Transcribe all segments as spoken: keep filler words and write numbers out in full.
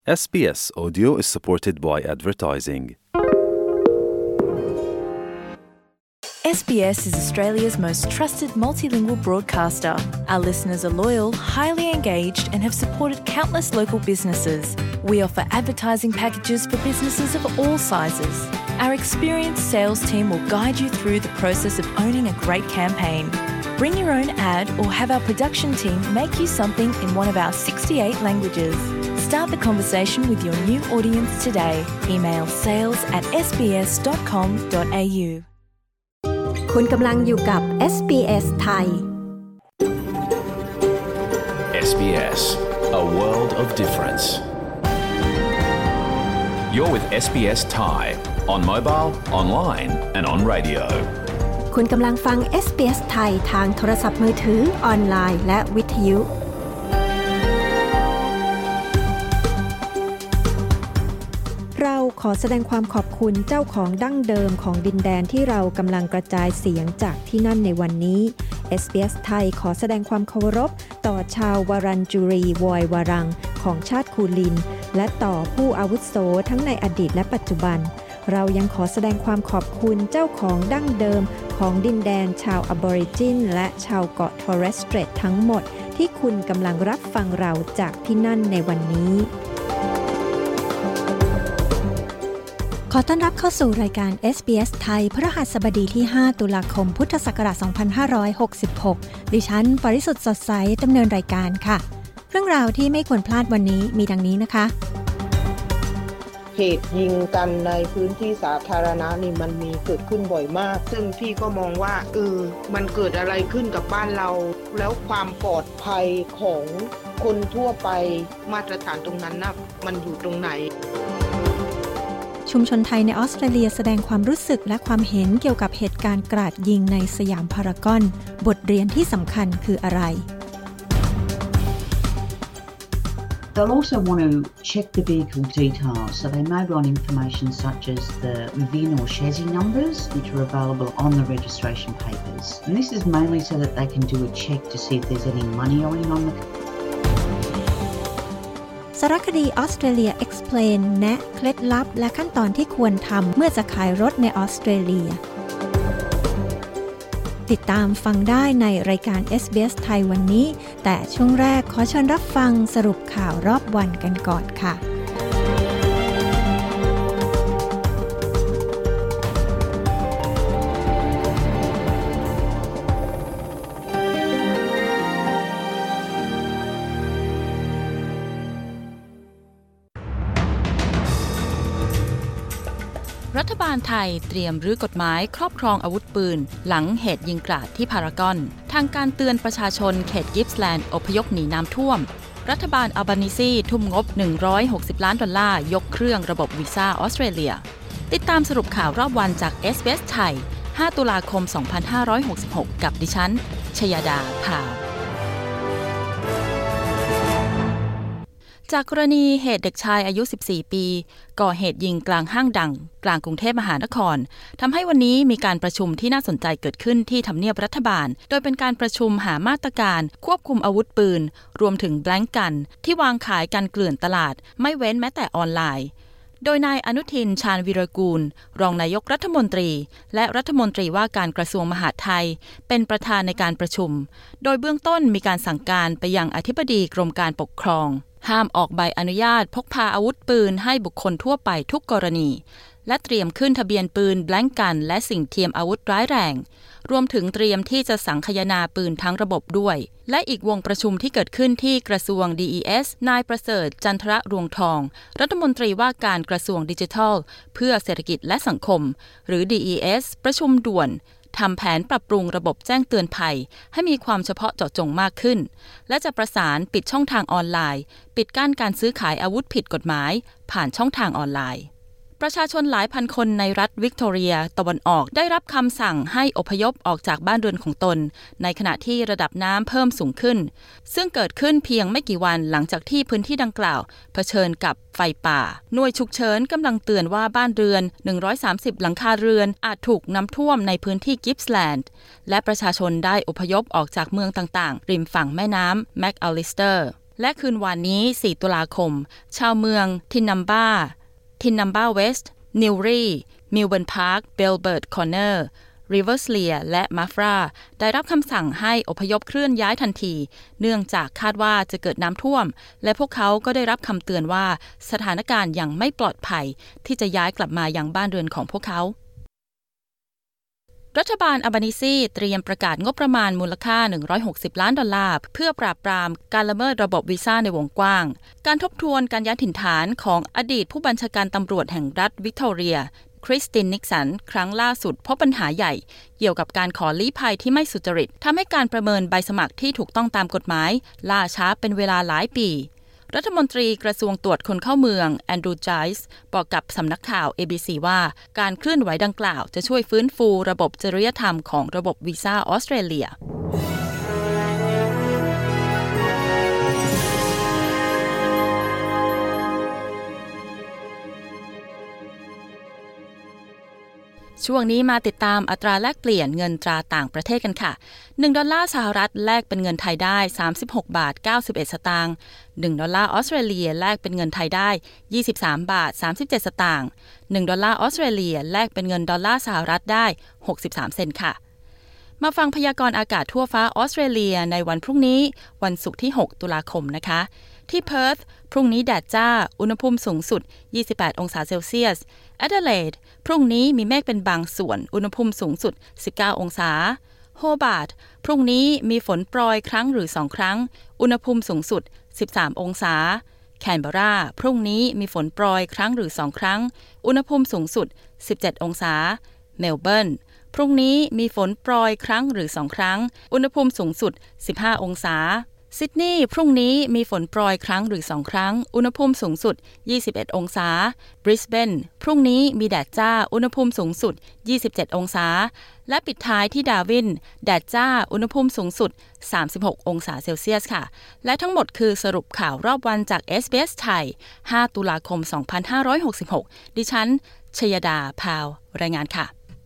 S B S Audio is supported by advertising. S B S is Australia's most trusted multilingual broadcaster. Our listeners are loyal, highly engaged, and have supported countless local businesses. We offer advertising packages for businesses of all sizes. Our experienced sales team will guide you through the process of owning a great campaign. Bring your own ad or have our production team make you something in one of our sixty-eight languages. Start the conversation with your new audience today. Email sales at s b s dot com dot a u คุณกำลังอยู่กับ เอส บี เอส ไทยเอส บี เอส, a world of difference. You're with เอส บี เอส Thai on mobile, online and on radio. คุณกำลังฟัง เอส บี เอส ไทยทางโทรศัพท์มือถือออนไลน์และวิทยุเราขอแสดงความขอบคุณเจ้าของดั้งเดิมของดินแดนที่เรากำลังกระจายเสียงจากที่นั่นในวันนี้ เอส บี เอส ไทยขอแสดงความเคารพต่อชาววารันจูรีวอยวารังของชาติคูลินและต่อผู้อาวุโสทั้งในอดีตและปัจจุบันเรายังขอแสดงความขอบคุณเจ้าของดั้งเดิมของดินแดนชาวอบอริจินและชาวเกาะทอร์เรสสเตรททั้งหมดที่คุณกำลังรับฟังเราจากที่นั่นในวันนี้ขอต้อนรับเข้าสู่รายการ เอส บี เอส ไทยพฤหัสบดีที่ห้าตุลาคมพุทธศักราชสองพันห้าร้อยหกสิบหกดิฉันปริสุทธิ์สดใสดำเนินรายการค่ะเรื่องราวที่ไม่ควรพลาดวันนี้มีดังนี้นะคะเหตุยิงกันในพื้นที่สาธารณะนี่มันมีเกิดขึ้นบ่อยมากซึ่งพี่ก็มองว่าเออมันเกิดอะไรขึ้นกับบ้านเราแล้วความปลอดภัยของคนทั่วไปมาตรฐานตรงนั้นนะมันอยู่ตรงไหนชุมชนไทยในออสเตรเลียแสดงความรู้สึกและความเห็นเกี่ยวกับเหตุการณ์กราดยิงในสยามพารากอนบทเรียนที่สำคัญคืออะไร They'll also want to check the vehicle details, so they may want information such as the V I N or chassis numbers, which are available on the registration papers. And this is mainly so that they can do a check to see if there's any money owing on the car. สารคดี Australia Explain แนะเคล็ดลับและขั้นตอนที่ควรทำเมื่อจะขายรถในออสเตรเลียติดตามฟังได้ในรายการ เอส บี เอส ไทยวันนี้แต่ช่วงแรกขอเชิญรับฟังสรุปข่าวรอบวันกันก่อนค่ะรัฐบาลไทยเตรียมรื้อกฎหมายครอบครองอาวุธปืนหลังเหตุยิงกราดที่พารากอนทางการเตือนประชาชนเขตกิฟส์แลนด์อพยพหนีน้ำท่วมรัฐบาลอัลบานีซีทุ่มงบหนึ่งร้อยหกสิบล้านดอลลาร์ยกเครื่องระบบวีซ่าออสเตรเลียติดตามสรุปข่าวรอบวันจาก เอส บี เอส ไทยห้าตุลาคมสองพันห้าร้อยหกสิบหกกับดิฉันชยดาพาวจากกรณีเหตุเด็กชายอายุสิบสี่ปีก่อเหตุยิงกลางห้างดังกลางกรุงเทพมหานครทำให้วันนี้มีการประชุมที่น่าสนใจเกิดขึ้นที่ทำเนียบรัฐบาลโดยเป็นการประชุมหามาตรการควบคุมอาวุธปืนรวมถึงแบล็งกันที่วางขายกันเกลื่อนตลาดไม่เว้นแม้แต่ออนไลน์โดยนายอนุทินชาญวีรกูลรองนายกรัฐมนตรีและรัฐมนตรีว่าการกระทรวงมหาดไทยเป็นประธานในการประชุมโดยเบื้องต้นมีการสั่งการไปยังอธิบดีกรมการปกครองห้ามออกใบอนุญาตพกพาอาวุธปืนให้บุคคลทั่วไปทุกกรณีและเตรียมขึ้นทะเบียนปืนแบล็งกันและสิ่งเทียมอาวุธร้ายแรงรวมถึงเตรียมที่จะสังคายนาปืนทั้งระบบด้วยและอีกวงประชุมที่เกิดขึ้นที่กระทรวง ดี อี เอส นายประเสริฐจันทรรวงทองรัฐมนตรีว่าการกระทรวงดิจิทัลเพื่อเศรษฐกิจและสังคมหรือ ดี อี เอส ประชุมด่วนทำแผนปรับปรุงระบบแจ้งเตือนภัยให้มีความเฉพาะเจาะจงมากขึ้นและจะประสานปิดช่องทางออนไลน์ปิดกั้นการซื้อขายอาวุธผิดกฎหมายผ่านช่องทางออนไลน์ ประชาชนหลายพันคนในรัฐวิกตอเรียตะวันออกได้รับคำสั่งให้อพยพออกจากบ้านเรือนของตนในขณะที่ระดับน้ำเพิ่มสูงขึ้นซึ่งเกิดขึ้นเพียงไม่กี่วันหลังจากที่พื้นที่ดังกล่าวเผชิญกับไฟป่าหน่วยฉุกเฉินกำลังเตือนว่าบ้านเรือนหนึ่งร้อยสามสิบหลังคาเรือนอาจถูกน้ำท่วมในพื้นที่กิฟส์แลนด์และประชาชนได้อพยพออกจากเมืองต่างๆริมฝั่งแม่น้ำแมคอัลลิสเตอร์และคืนวานนี้สี่ตุลาคมชาวเมืองทินนัมบาทินนัมบาเวสต์นิวรีมิลเบิร์นพาร์คเบลเบิร์ตคอร์เนอร์ริเวอร์สเลียและมาฟราได้รับคำสั่งให้อพยพเคลื่อนย้ายทันทีเนื่องจากคาดว่าจะเกิดน้ำท่วมและพวกเขาก็ได้รับคำเตือนว่าสถานการณ์ยังไม่ปลอดภัยที่จะย้ายกลับมายังบ้านเรือนของพวกเขารัฐบาลอัลบานีซีเตรียมประกาศงบประมาณมูลค่าหนึ่งร้อยหกสิบล้านดอลลาร์เพื่อปราบปรามการละเมิดระบบวีซ่าในวงกว้างการทบทวนการย้ายถิ่นฐานของอดีตผู้บัญชาการตำรวจแห่งรัฐวิกตอเรียคริสตินนิกสันครั้งล่าสุดพบปัญหาใหญ่เกี่ยวกับการขอลี้ภัยที่ไม่สุจริตทำให้การประเมินใบสมัครที่ถูกต้องตามกฎหมายล่าช้าเป็นเวลาหลายปีรัฐมนตรีกระทรวงตรวจคนเข้าเมืองแอนดรูว์ ไจส์บอกกับสำนักข่าว เอ บี ซี ว่าการเคลื่อนไหวดังกล่าวจะช่วยฟื้นฟูระบบจริยธรรมของระบบวีซ่าออสเตรเลียช่วงนี้มาติดตามอัตราแลกเปลี่ยนเงินตราต่างประเทศกันค่ะหนึ่งดอลลาร์สหรัฐแลกเป็นเงินไทยได้สามสิบหกบาทเก้าสิบเอ็ดสตางค์หนึ่งดอลลาร์ออสเตรเลียแลกเป็นเงินไทยได้ยี่สิบสามบาทสามสิบเจ็ดสตางค์หนึ่งดอลลาร์ออสเตรเลียแลกเป็นเงินดอลลาร์สหรัฐได้หกสิบสามเซนต์ค่ะมาฟังพยากรณ์อากาศทั่วฟ้าออสเตรเลียในวันพรุ่งนี้วันศุกร์ที่หกตุลาคมนะคะที่เพิร์ธพรุ่งนี้แดดจ้าอุณหภูมิสูงสุดยี่สิบแปดองศาเซลเซียสแอดิเลดพรุ่งนี้มีเมฆเป็นบางส่วนอุณหภูมิสูงสุดสิบเก้าองศาโฮบาร์ตพรุ่งนี้มีฝนโปรยครั้งหรือสองครั้งอุณหภูมิสูงสุดสิบสามองศาแคนเบอราพรุ่งนี้มีฝนโปรยครั้งหรือสองครั้งอุณหภูมิสูงสุดสิบเจ็ดองศาเมลเบิร์นพรุ่งนี้มีฝนโปรยครั้งหรือสองครั้งอุณหภูมิสูงสุดสิบห้าองศาซิดนีย์พรุ่งนี้มีฝนโปรยครั้งหรือสองครั้งอุณหภูมิสูงสุดยี่สิบเอ็ดองศาบริสเบนพรุ่งนี้มีแดดจ้าอุณหภูมิสูงสุดยี่สิบเจ็ดองศาและปิดท้ายที่ดาร์วินแดดจ้าอุณหภูมิสูงสุดสามสิบหกองศาเซลเซียสค่ะและทั้งหมดคือสรุปข่าวรอบวันจาก เอส บี เอส ไทยห้าตุลาคมสองพันห้าร้อยหกสิบหกดิฉันชยดาพาวรายงานค่ะ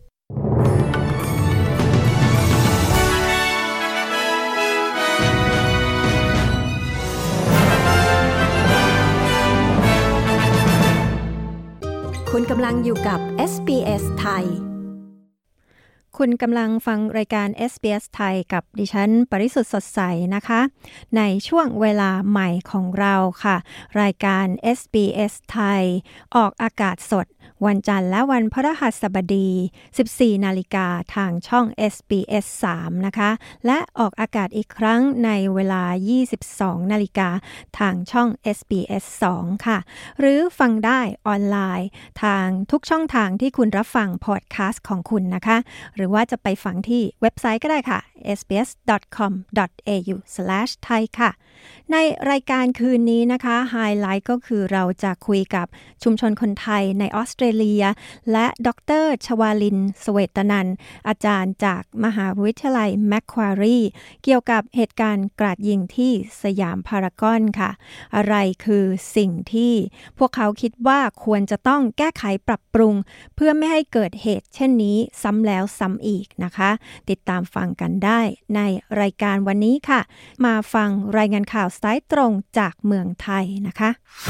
คุณกำลังอยู่กับ เอส บี เอส ไทยคุณกำลังฟังรายการ เอส บี เอส ไทยกับดิฉันปริสุทธิ์สดใสนะคะในช่วงเวลาใหม่ของเราค่ะรายการ เอส บี เอส ไทยออกอากาศสดวันจันทร์และวันพฤหัสบดี สิบสี่นาฬิกาทางช่อง เอส บี เอส สาม นะคะและออกอากาศอีกครั้งในเวลา ยี่สิบสองนาฬิกาทางช่อง เอส บี เอส สอง ค่ะหรือฟังได้ออนไลน์ทางทุกช่องทางที่คุณรับฟังพอดแคสต์ของคุณนะคะหรือว่าจะไปฟังที่เว็บไซต์ก็ได้ค่ะ เอส บี เอส ดอท คอม ดอท เอ ยู สแลช ไทย ค่ะในรายการคืนนี้นะคะไฮไลท์ก็คือเราจะคุยกับชุมชนคนไทยในออสเตรเลียและดร.ชวาลินเสวตนันท์อาจารย์จากมหาวิทยาลัยแมคควารีเกี่ยวกับเหตุการณ์กราดยิงที่สยามพารากอนค่ะอะไรคือสิ่งที่พวกเขาคิดว่าควรจะต้องแก้ไขปรับปรุงเพื่อไม่ให้เกิดเหตุเช่นนี้ซ้ำแล้วซ้ำอีกนะคะติดตามฟังกันได้ในรายการวันนี้ค่ะมาฟังรายงานข่าวสายตรงจากเมืองไทยนะคะ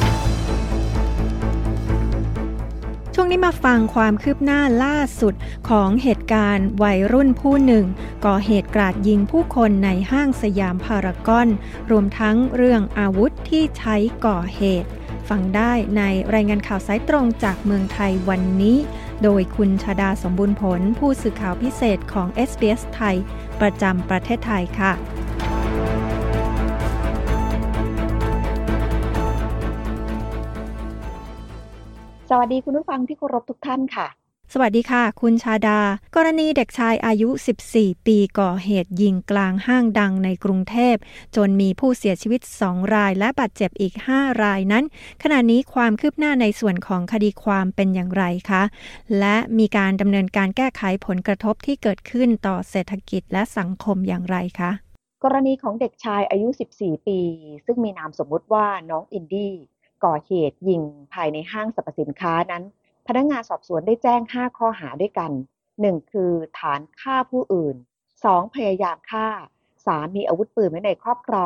ช่วงนี้มาฟังความคืบหน้าล่าสุดของเหตุการณ์วัยรุ่นผู้หนึ่งก่อเหตุกราดยิงผู้คนในห้างสยามพารากอนรวมทั้งเรื่องอาวุธที่ใช้ก่อเหตุฟังได้ในรายงานข่าวสายตรงจากเมืองไทยวันนี้โดยคุณชฎาสมบูรณ์ผลผู้สื่อข่าวพิเศษของ เอส บี เอส ไทยประจำประเทศไทยค่ะสวัสดีคุณผู้ฟังที่เคารพทุกท่านค่ะสวัสดีค่ะคุณชาดากรณีเด็กชายอายุสิบสี่ปีก่อเหตุยิงกลางห้างดังในกรุงเทพจนมีผู้เสียชีวิตสองรายและบาดเจ็บอีกห้ารายนั้นขณะนี้ความคืบหน้าในส่วนของคดีความเป็นอย่างไรคะและมีการดำเนินการแก้ไขผลกระทบที่เกิดขึ้นต่อเศรษฐกิจและสังคมอย่างไรคะกรณีของเด็กชายอายุสิบสี่ปีซึ่งมีนามสมมุติว่าน้องอินดี้ก่อเหตุยิงภายในห้างสรรพสินค้านั้นพนักงานสอบสวนได้แจ้งห้าข้อหาด้วยกันหนึ่งคือฐานฆ่าผู้อื่นสองพยายามฆ่าสามมีอาวุธปืนไว้ในครอบครอง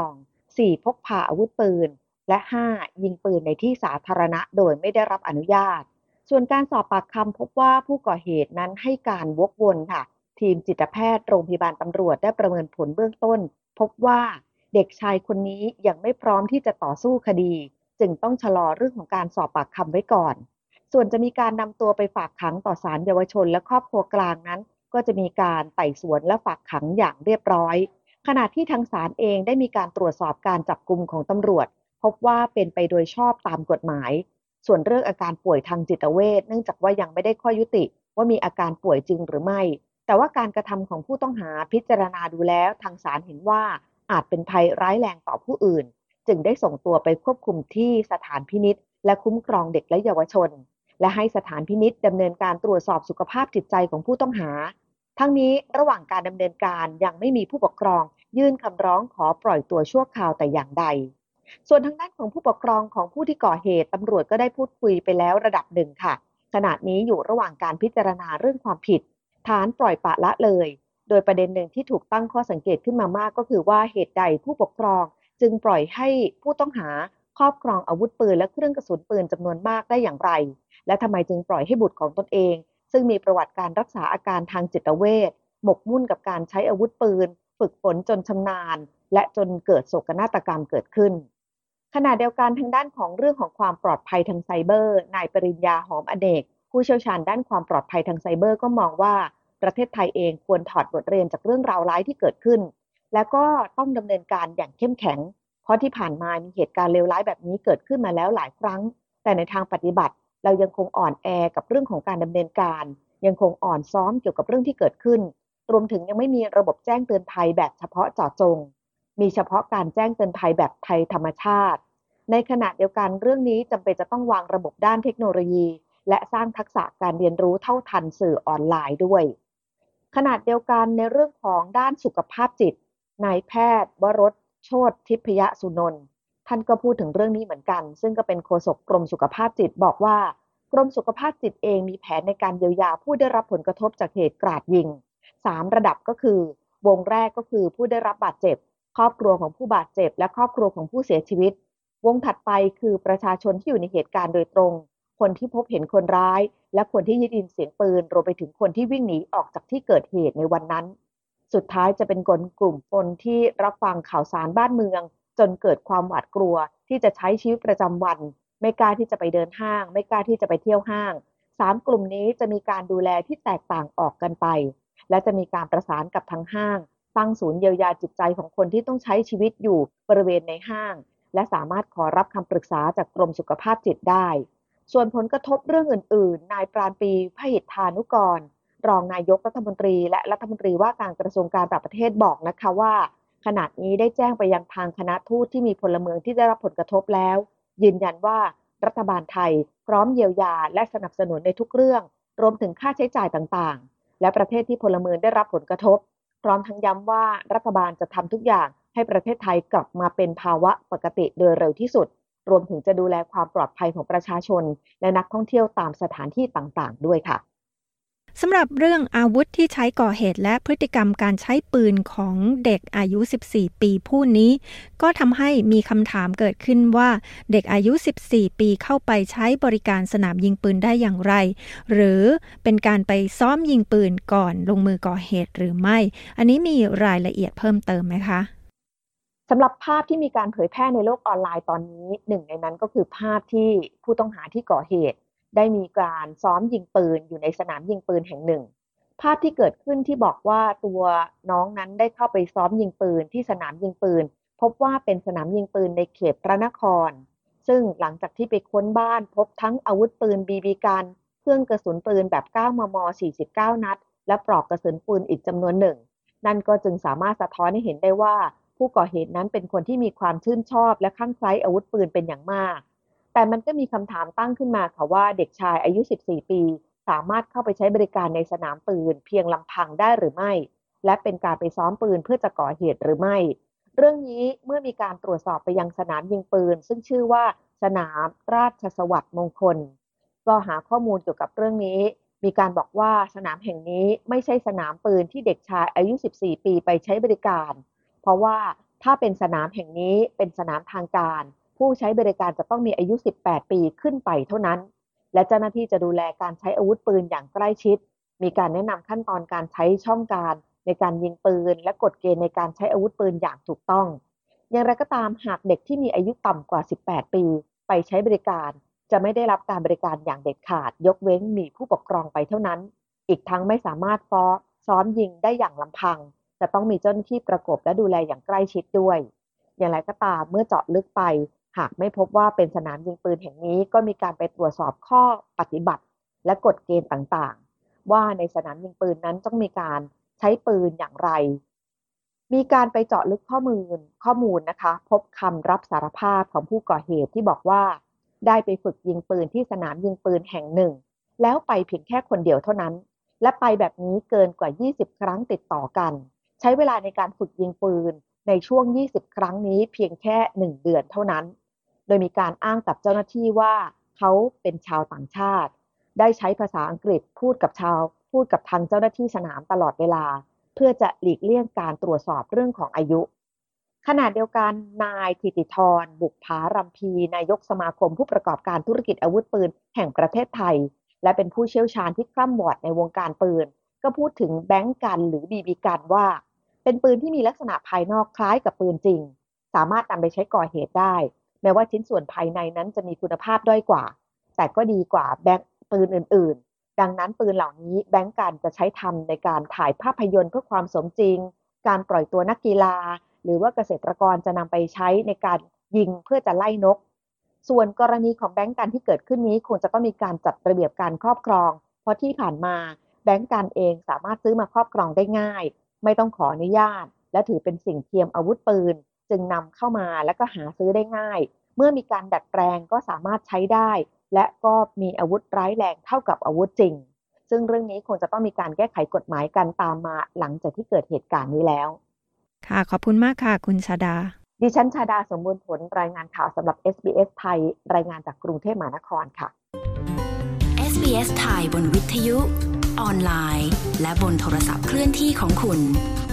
สี่พกพาอาวุธปืนและห้ายิงปืนในที่สาธารณะโดยไม่ได้รับอนุญาตส่วนการสอบปากคำพบว่าผู้ก่อเหตุนั้นให้การวกวนค่ะทีมจิตแพทย์โรงพยาบาลตำรวจได้ประเมินผลเบื้องต้นพบว่าเด็กชายคนนี้ยังไม่พร้อมที่จะต่อสู้คดีจึงต้องชะลอเรื่องของการสอบปากคำไว้ก่อนส่วนจะมีการนำตัวไปฝากขังต่อศาลเยาวชนและครอบครัวกลางนั้นก็จะมีการไต่สวนและฝากขังอย่างเรียบร้อยขณะที่ทางศาลเองได้มีการตรวจสอบการจับกุมของตำรวจพบว่าเป็นไปโดยชอบตามกฎหมายส่วนเรื่องอาการป่วยทางจิตเวชเนื่องจากว่ายังไม่ได้ข้อยุติว่ามีอาการป่วยจริงหรือไม่แต่ว่าการกระทำของผู้ต้องหาพิจารณาดูแล้วทางศาลเห็นว่าอาจเป็นภัยร้ายแรงต่อผู้อื่นจึงได้ส่งตัวไปควบคุมที่สถานพินิจและคุ้มครองเด็กและเยาวชนและให้สถานพินิจดำเนินการตรวจสอบสุขภาพจิตใจของผู้ต้องหาทั้งนี้ระหว่างการดำเนินการยังไม่มีผู้ปกครองยื่นคำร้องขอปล่อยตัวชั่วคราวแต่อย่างใดส่วนทางด้านของผู้ปกครองของผู้ที่ก่อเหตุตำรวจก็ได้พูดคุยไปแล้วระดับหนึ่งค่ะขณะนี้อยู่ระหว่างการพิจารณาเรื่องความผิดฐานปล่อยปละละเลยโดยประเด็นหนึ่งที่ถูกตั้งข้อสังเกตขึ้นมามากก็คือว่าเหตุใดผู้ปกครองจึงปล่อยให้ผู้ต้องหาครอบครองอาวุธปืนและเครื่องกระสุนปืนจำนวนมากได้อย่างไรและทำไมจึงปล่อยให้บุตรของตนเองซึ่งมีประวัติการรักษาอาการทางจิตเวชหมกมุ่นกับการใช้อาวุธปืนฝึกฝนจนชำนาญและจนเกิดโศกนาฏกรรมเกิดขึ้นขณะเดียวกันทางด้านของเรื่องของความปลอดภัยทางไซเบอร์นายปริญญาหอมอเนกผู้เชี่ยวชาญด้านความปลอดภัยทางไซเบอร์ก็มองว่าประเทศไทยเองควรถอดบทเรียนจากเรื่องราวร้ายที่เกิดขึ้นและก็ต้องดำเนินการอย่างเข้มแข็งเพราะที่ผ่านมามีเหตุการณ์เลวร้ายแบบนี้เกิดขึ้นมาแล้วหลายครั้งแต่ในทางปฏิบัติเรายังคงอ่อนแอกับเรื่องของการดำเนินการยังคงอ่อนซ้อมเกี่ยวกับเรื่องที่เกิดขึ้นรวมถึงยังไม่มีระบบแจ้งเตือนภัยแบบเฉพาะเจาะจงมีเฉพาะการแจ้งเตือนภัยแบบภัยธรรมชาติในขณะเดียวกันเรื่องนี้จำเป็นจะต้องวางระบบด้านเทคโนโลยีและสร้างทักษะการเรียนรู้เท่าทันสื่อออนไลน์ด้วยขณะเดียวกันในเรื่องของด้านสุขภาพจิตนายแพทย์วรสโชติทิพยสุนนท์ท่านก็พูดถึงเรื่องนี้เหมือนกันซึ่งก็เป็นโฆษกกรมสุขภาพจิตบอกว่ากรมสุขภาพจิตเองมีแผนในการเยียวยาผู้ได้รับผลกระทบจากเหตุกราดยิงสามระดับก็คือวงแรกก็คือผู้ได้รับบาดเจ็บครอบครัวของผู้บาดเจ็บและครอบครัวของผู้เสียชีวิตวงถัดไปคือประชาชนที่อยู่ในเหตุการณ์โดยตรงคนที่พบเห็นคนร้ายและคนที่ได้ยินเสียงปืนรวมไปถึงคนที่วิ่งหนีออกจากที่เกิดเหตุในวันนั้นสุดท้ายจะเป็นคนกลุ่มคนที่รับฟังข่าวสารบ้านเมืองจนเกิดความหวาดกลัวที่จะใช้ชีวิตประจำวันไม่กล้าที่จะไปเดินห้างไม่กล้าที่จะไปเที่ยวห้างสามกลุ่มนี้จะมีการดูแลที่แตกต่างออกกันไปและจะมีการประสานกับทางห้างตั้งศูนย์เยียวยาจิตใจของคนที่ต้องใช้ชีวิตอยู่บริเวณในห้างและสามารถขอรับคำปรึกษาจากกรมสุขภาพจิตได้ส่วนผลกระทบเรื่องอื่นๆนายปราณปรีพหิทธานุกรรองนายกรัฐมนตรีและรัฐมนตรีว่าการกระทรวงการต่างประเทศบอกนะคะว่าขณะนี้ได้แจ้งไปยังทางคณะทูตที่มีพลเมืองที่ได้รับผลกระทบแล้วยืนยันว่ารัฐบาลไทยพร้อมเยียวยาและสนับสนุนในทุกเรื่องรวมถึงค่าใช้จ่ายต่างๆและประเทศที่พลเมืองได้รับผลกระทบพร้อมทั้งย้ำว่ารัฐบาลจะทำทุกอย่างให้ประเทศไทยกลับมาเป็นภาวะปกติโดยเร็วที่สุดรวมถึงจะดูแลความปลอดภัยของประชาชนและนักท่องเที่ยวตามสถานที่ต่างๆด้วยค่ะสำหรับเรื่องอาวุธที่ใช้ก่อเหตุและพฤติกรรมการใช้ปืนของเด็กอายุสิบสี่ปีผู้นี้ก็ทำให้มีคำถามเกิดขึ้นว่าเด็กอายุสิบสี่ปีเข้าไปใช้บริการสนามยิงปืนได้อย่างไรหรือเป็นการไปซ้อมยิงปืนก่อนลงมือก่อเหตุหรือไม่อันนี้มีรายละเอียดเพิ่มเติมไหมคะสำหรับภาพที่มีการเผยแพร่ในโลกออนไลน์ตอนนี้หนึ่งในนั้นก็คือภาพที่ผู้ต้องหาที่ก่อเหตุได้มีการซ้อมยิงปืนอยู่ในสนามยิงปืนแห่งหนึ่งภาพที่เกิดขึ้นที่บอกว่าตัวน้องนั้นได้เข้าไปซ้อมยิงปืนที่สนามยิงปืนพบว่าเป็นสนามยิงปืนในเขตพระนครซึ่งหลังจากที่ไปค้นบ้านพบทั้งอาวุธปืนบีบีกันเครื่องกระสุนปืนแบบ เก้ามม สี่สิบเก้า นัดและปลอกกระสุนปืนอีกจำนวนหนึ่งนั่นก็จึงสามารถสะท้อนให้เห็นได้ว่าผู้ก่อเหตุนั้นเป็นคนที่มีความชื่นชอบและคลั่งไคล้อาวุธปืนเป็นอย่างมากแต่มันก็มีคำถามตั้งขึ้นมาค่ะว่าเด็กชายอายุสิบสี่ปีสามารถเข้าไปใช้บริการในสนามปืนเพียงลำพังได้หรือไม่และเป็นการไปซ้อมปืนเพื่อจะก่อเหตุหรือไม่เรื่องนี้เมื่อมีการตรวจสอบไปยังสนามยิงปืนซึ่งชื่อว่าสนามราชสวัสดิ์มงคลก็หาข้อมูลเกี่ยวกับเรื่องนี้มีการบอกว่าสนามแห่งนี้ไม่ใช่สนามปืนที่เด็กชายอายุสิบสี่ปีไปใช้บริการเพราะว่าถ้าเป็นสนามแห่งนี้เป็นสนามทางการผู้ใช้บริการจะต้องมีอายุสิบแปดปีขึ้นไปเท่านั้นและเจ้าหน้าที่จะดูแลการใช้อาวุธปืนอย่างใกล้ชิดมีการแนะนำขั้นตอนการใช้ช่องการในการยิงปืนและกฎเกณฑ์ในการใช้อาวุธปืนอย่างถูกต้องอย่างไรก็ตามหากเด็กที่มีอายุต่ำกว่าสิบแปดปีไปใช้บริการจะไม่ได้รับการบริการอย่างเด็ดขาดยกเว้นมีผู้ปกครองไปเท่านั้นอีกทั้งไม่สามารถฟ้อซ้อมยิงได้อย่างลำพังจะต้องมีเจ้าหน้าที่ประกบและดูแลอย่างใกล้ชิดด้วยอย่างไรก็ตามเมื่อเจาะลึกไปหากไม่พบว่าเป็นสนามยิงปืนแห่งนี้ก็มีการไปตรวจสอบข้อปฏิบัติและกฎเกณฑ์ต่างๆว่าในสนามยิงปืนนั้นต้องมีการใช้ปืนอย่างไรมีการไปเจาะลึกข้อมูลข้อมูลนะคะพบคำรับสารภาพของผู้ก่อเหตุที่บอกว่าได้ไปฝึกยิงปืนที่สนามยิงปืนแห่งหนึ่งแล้วไปเพียงแค่คนเดียวเท่านั้นและไปแบบนี้เกินกว่ายี่สิบครั้งติดต่อกันใช้เวลาในการฝึกยิงปืนในช่วงยี่สิบครั้งนี้เพียงแค่หนึ่งเดือนเท่านั้นโดยมีการอ้างกับเจ้าหน้าที่ว่าเขาเป็นชาวต่างชาติได้ใช้ภาษาอังกฤษพูดกับชาวพูดกับทางเจ้าหน้าที่สนามตลอดเวลาเพื่อจะหลีกเลี่ยงการตรวจสอบเรื่องของอายุขณะเดียวกันนายธิติธรบุกผารำพีนายกสมาคมผู้ประกอบการธุรกิจอาวุธปืนแห่งประเทศไทยและเป็นผู้เชี่ยวชาญที่คร่ำวอดในวงการปืนก็พูดถึงแบงก์กันหรือ บี บี กันว่าเป็นปืนที่มีลักษณะภายนอกคล้ายกับปืนจริงสามารถนำไปใช้ก่อเหตุได้แม้ว่าชิ้นส่วนภายในนั้นจะมีคุณภาพด้อยกว่าแต่ก็ดีกว่าแบงก์ปืนอื่นๆดังนั้นปืนเหล่านี้แบงก์กันจะใช้ทำในการถ่ายภาพยนตร์เพื่อความสมจริงการปล่อยตัวนักกีฬาหรือว่าเกษตรกรจะนำไปใช้ในการยิงเพื่อจะไล่นกส่วนกรณีของแบงก์กันที่เกิดขึ้นนี้คงจะต้องมีการจัดระเบียบการครอบครองเพราะที่ผ่านมาแบงก์กันเองสามารถซื้อมาครอบครองได้ง่ายไม่ต้องขออนุญาตและถือเป็นสิ่งเทียมอาวุธปืนจึงนำเข้ามาและก็หาซื้อได้ง่ายเมื่อมีการดัดแปลงก็สามารถใช้ได้และก็มีอาวุธร้ายแรงเท่ากับอาวุธจริงซึ่งเรื่องนี้คงจะต้องมีการแก้ไขกฎหมายกันตามมาหลังจากที่เกิดเหตุการณ์นี้แล้วค่ะขอบคุณมากค่ะคุณชาดาดิฉันชาดาสมบูรณ์ผลรายงานข่าวสำหรับ เอส บี เอส ไทยรายงานจากกรุงเทพมหานครค่ะเอส บี เอส ไทยบนวิทยุออนไลน์และบนโทรศัพท์เคลื่อนที่ของคุณ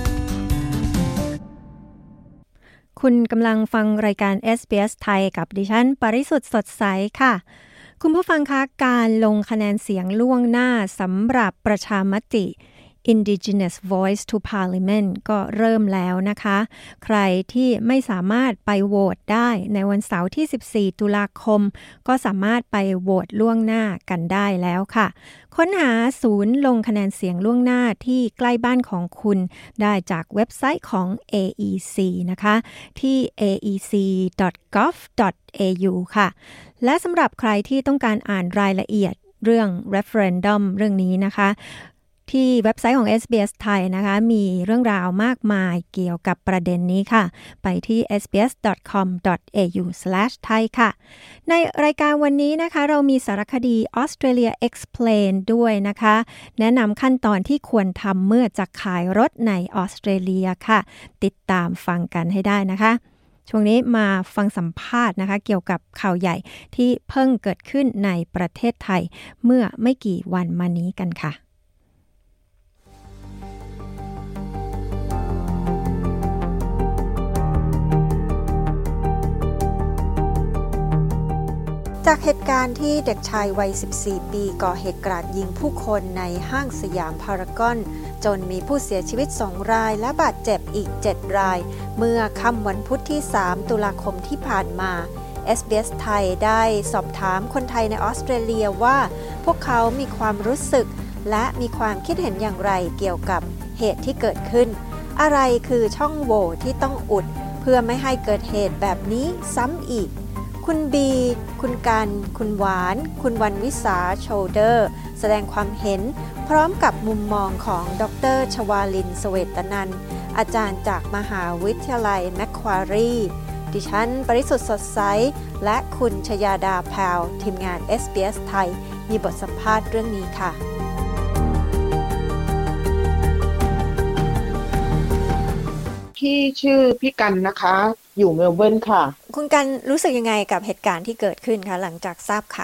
คุณกำลังฟังรายการ เอส บี เอส ไทยกับดิฉันปริสุทธิ์สดใสค่ะคุณผู้ฟังคะการลงคะแนนเสียงล่วงหน้าสำหรับประชามติ Indigenous Voice to Parliament ก็เริ่มแล้วนะคะใครที่ไม่สามารถไปโหวตได้ในวันเสาร์ที่สิบสี่ตุลาคมก็สามารถไปโหวตล่วงหน้ากันได้แล้วค่ะค้นหาศูนย์ลงคะแนนเสียงล่วงหน้าที่ใกล้บ้านของคุณได้จากเว็บไซต์ของ เอ อี ซี นะคะที่ เอ อี ซี ดอท กอฟ ดอท เอ ยู ค่ะและสำหรับใครที่ต้องการอ่านรายละเอียดเรื่อง referendum เรื่องนี้นะคะที่เว็บไซต์ของ เอส บี เอส ไทยนะคะมีเรื่องราวมากมายเกี่ยวกับประเด็นนี้ค่ะไปที่ เอส บี เอส ดอท คอม ดอท เอ ยู สแลช ไทย ค่ะในรายการวันนี้นะคะเรามีสารคดี Australia Explain ด้วยนะคะแนะนำขั้นตอนที่ควรทำเมื่อจะขายรถในออสเตรเลียค่ะติดตามฟังกันให้ได้นะคะช่วงนี้มาฟังสัมภาษณ์นะคะเกี่ยวกับข่าวใหญ่ที่เพิ่งเกิดขึ้นในประเทศไทยเมื่อไม่กี่วันมานี้กันค่ะจากเหตุการณ์ที่เด็กชายวัยสิบสี่ปีก่อเหตุกราดยิงผู้คนในห้างสยามพารากอนจนมีผู้เสียชีวิตสองรายและบาดเจ็บอีกเจ็ดรายเมื่อค่ำวันพุธที่สามตุลาคมที่ผ่านมา เอส บี เอส ไทยได้สอบถามคนไทยในออสเตรเลียว่าพวกเขามีความรู้สึกและมีความคิดเห็นอย่างไรเกี่ยวกับเหตุที่เกิดขึ้นอะไรคือช่องโหว่ที่ต้องอุดเพื่อไม่ให้เกิดเหตุแบบนี้ซ้ำอีกคุณบีคุณกันคุณหวานคุณวันวิสาโชเดอร์แสดงความเห็นพร้อมกับมุมมองของดร.ชวาลิน เสวตนันท์อาจารย์จากมหาวิทยาลัยแมคควารีดิฉันปริสุทธิ์สดใสและคุณชยาดาแพรวทีมงาน เอส บี เอส ไทยมีบทสัมภาษณ์เรื่องนี้ค่ะพี่ชื่อพี่กันนะคะอยู่เมลเบิร์นค่ะคุณกันรู้สึกยังไงกับเหตุการณ์ที่เกิดขึ้นคะหลังจากทราบข่าว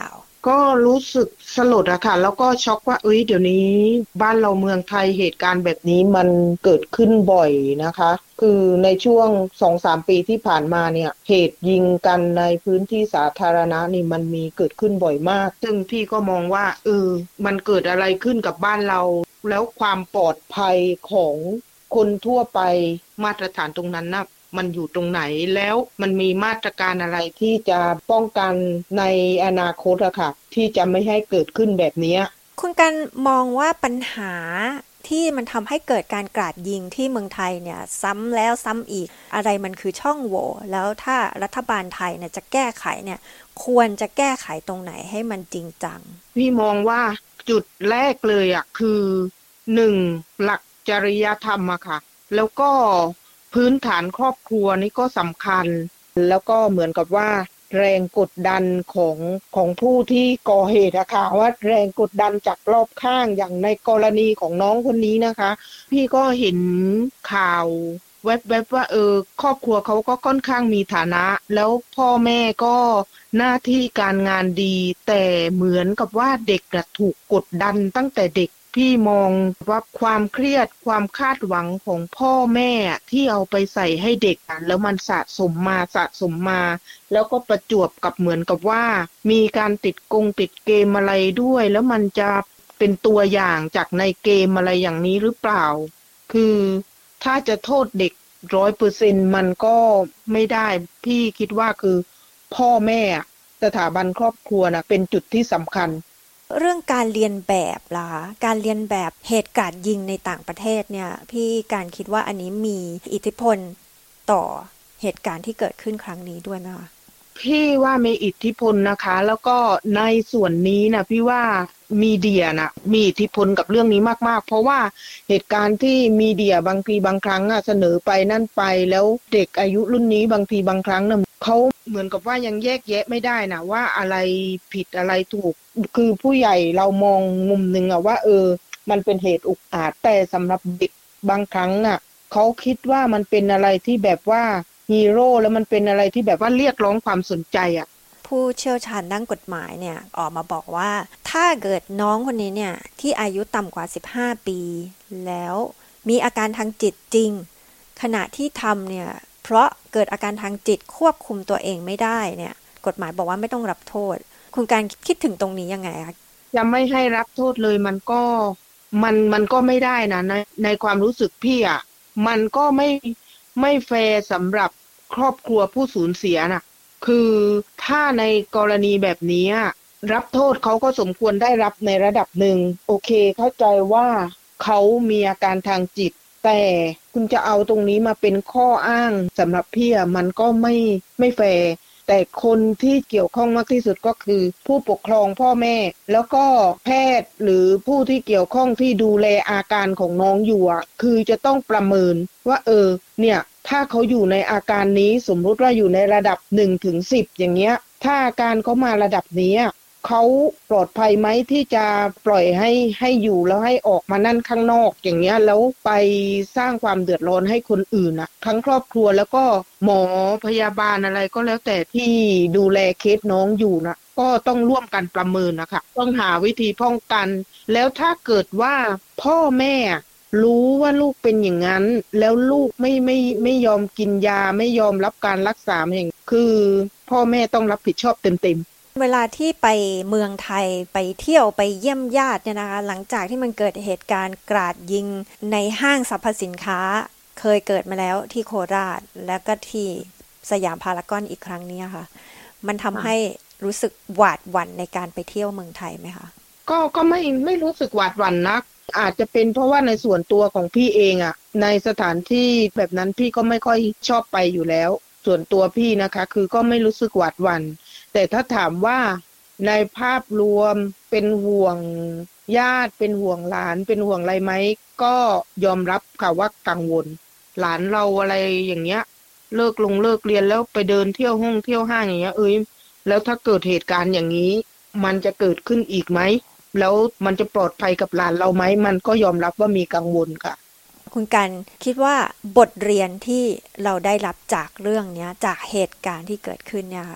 ก็รู้สึกสลดอะค่ะแล้วก็ช็อกว่าเอ้ยเดี๋ยวนี้บ้านเราเมืองไทยเหตุการณ์แบบนี้มันเกิดขึ้นบ่อยนะคะคือในช่วง สองถึงสาม ปีที่ผ่านมาเนี่ยเหตุยิงกันในพื้นที่สาธารณะนี่มันมีเกิดขึ้นบ่อยมากซึ่งพี่ก็มองว่าเออมันเกิดอะไรขึ้นกับบ้านเราแล้วความปลอดภัยของคนทั่วไปมาตรฐานตรงนั้นนะมันอยู่ตรงไหนแล้วมันมีมาตรการอะไรที่จะป้องกันในอนาคตอะค่ะที่จะไม่ให้เกิดขึ้นแบบนี้คุณกันมองว่าปัญหาที่มันทำให้เกิดการกราดยิงที่เมืองไทยเนี่ยซ้ำแล้วซ้ำอีกอะไรมันคือช่องโหว่แล้วถ้ารัฐบาลไทยเนี่ยจะแก้ไขเนี่ยควรจะแก้ไขตรงไหนให้มันจริงจังพี่มองว่าจุดแรกเลยอะคือหนึ่งหลักจริยธรรมอะค่ะแล้วก็พื้นฐานครอบครัวนี่ก็สำคัญแล้วก็เหมือนกับว่าแรงกดดันของของผู้ที่ก่อเหตุอะค่ะว่าแรงกดดันจากรอบข้างอย่างในกรณีของน้องคนนี้นะคะพี่ก็เห็นข่าวแวบๆว่าเออครอบครัวเขาก็ค่อนข้างมีฐานะแล้วพ่อแม่ก็หน้าที่การงานดีแต่เหมือนกับว่าเด็กน่ะถูกกดดันตั้งแต่เด็กพี่มองว่าความเครียดความคาดหวังของพ่อแม่ที่เอาไปใส่ให้เด็กแล้วมันสะสมมาสะสมมาแล้วก็ประจวบกับเหมือนกับว่ามีการติดกงติดเกมอะไรด้วยแล้วมันจะเป็นตัวอย่างจากในเกมอะไรอย่างนี้หรือเปล่าคือถ้าจะโทษเด็ก ร้อยเปอร์เซ็นต์ มันก็ไม่ได้พี่คิดว่าคือพ่อแม่สถาบันครอบครัวนะเป็นจุดที่สำคัญเรื่องการเรียนแบบล่ะการเรียนแบบเหตุการณ์ยิงในต่างประเทศเนี่ยพี่การคิดว่าอันนี้มีอิทธิพลต่อเหตุการณ์ที่เกิดขึ้นครั้งนี้ด้วยไหมคะพี่ว่ามีอิทธิพลนะคะแล้วก็ในส่วนนี้นะพี่ว่ามีเดียนะมีอิทธิพลกับเรื่องนี้มากๆเพราะว่าเหตุการณ์ที่มีเดียบางทีบางครั้งเสนอไปนั่นไปแล้วเด็กอายุรุ่นนี้บางทีบางครั้งนะเขาเหมือนกับว่ายังแยกแยะไม่ได้นะว่าอะไรผิดอะไรถูกคือผู้ใหญ่เรามองมุมนึงอะว่าเออมันเป็นเหตุอุกอาจแต่สำหรับเด็กบางครั้งน่ะเขาคิดว่ามันเป็นอะไรที่แบบว่าฮีโร่แล้วมันเป็นอะไรที่แบบว่าเรียกร้องความสนใจอ่ะผู้เชี่ยวชาญด้านกฎหมายเนี่ยออกมาบอกว่าถ้าเกิดน้องคนนี้เนี่ยที่อายุต่ำกว่าสิบห้าปีแล้วมีอาการทางจิตจริงขณะที่ทำเนี่ยเพราะเกิดอาการทางจิตควบคุมตัวเองไม่ได้เนี่ยกฎหมายบอกว่าไม่ต้องรับโทษคุณการคิดถึงตรงนี้ยังไงคะจะไม่ให้รับโทษเลยมันก็มันมันก็ไม่ได้นะในในความรู้สึกพี่อ่ะมันก็ไม่ไม่แฟร์สำหรับครอบครัวผู้สูญเสียน่ะคือถ้าในกรณีแบบนี้รับโทษเขาก็สมควรได้รับในระดับหนึ่งโอเคเข้าใจว่าเขามีอาการทางจิตแต่คุณจะเอาตรงนี้มาเป็นข้ออ้างสำหรับพี่มันก็ไม่ไม่แฟร์แต่คนที่เกี่ยวข้องมากที่สุดก็คือผู้ปกครองพ่อแม่แล้วก็แพทย์หรือผู้ที่เกี่ยวข้องที่ดูแลอาการของน้องอยู่อ่ะคือจะต้องประเมินว่าเออเนี่ยถ้าเขาอยู่ในอาการนี้สมมุติว่าอยู่ในระดับหนึ่งถึงสิบอย่างเงี้ยถ้าอาการเขามาระดับนี้เขาปลอดภัยไหมที่จะปล่อยให้ให้อยู่แล้วให้ออกมานั่นข้างนอกอย่างเงี้ยแล้วไปสร้างความเดือดร้อนให้คนอื่นน่ะทั้งครอบครัวแล้วก็หมอพยาบาลอะไรก็แล้วแต่ที่ดูแลเคสน้องอยู่นะก็ต้องร่วมกันประเมินนะคะต้องหาวิธีป้องกันแล้วถ้าเกิดว่าพ่อแม่รู้ว่าลูกเป็นอย่างนั้นแล้วลูกไม่ไม่ไม่ยอมกินยาไม่ยอมรับการรักษาอย่างคือพ่อแม่ต้องรับผิดชอบเต็มๆเวลาที่ไปเมืองไทยไปเที่ยวไปเยี่ยมญาติเนี่ยนะคะหลังจากที่มันเกิดเหตุการณ์กราดยิงในห้างสรรพสินค้าเคยเกิดมาแล้วที่โคราชแล้วก็ที่สยามพารากอนอีกครั้งนี้ค่ะมันทำให้รู้สึกหวาดหวั่นในการไปเที่ยวเมืองไทยไหมคะก็ก็ไม่ไม่รู้สึกหวาดหวั่นนักอาจจะเป็นเพราะว่าในส่วนตัวของพี่เองอ่ะในสถานที่แบบนั้นพี่ก็ไม่ค่อยชอบไปอยู่แล้วส่วนตัวพี่นะคะคือก็ไม่รู้สึกหวาดหวั่นแต่ถ้าถามว่าในภาพรวมเป็นห่วงญาติเป็นห่วงหลานเป็นห่วงอะไรไหมก็ยอมรับค่ะว่ากังวลหลานเราอะไรอย่างเงี้ยเลิกลงเลิกเรียนแล้วไปเดินเที่ยวห้องเที่ยวห้างอย่างเงี้ยเอ้ยแล้วถ้าเกิดเหตุการณ์อย่างนี้มันจะเกิดขึ้นอีกไหมแล้วมันจะปลอดภัยกับหลานเราไหมมันก็ยอมรับว่ามีกังวลค่ะคุณกันคิดว่าบทเรียนที่เราได้รับจากเรื่องนี้จากเหตุการณ์ที่เกิดขึ้นเนี่ยค่ะ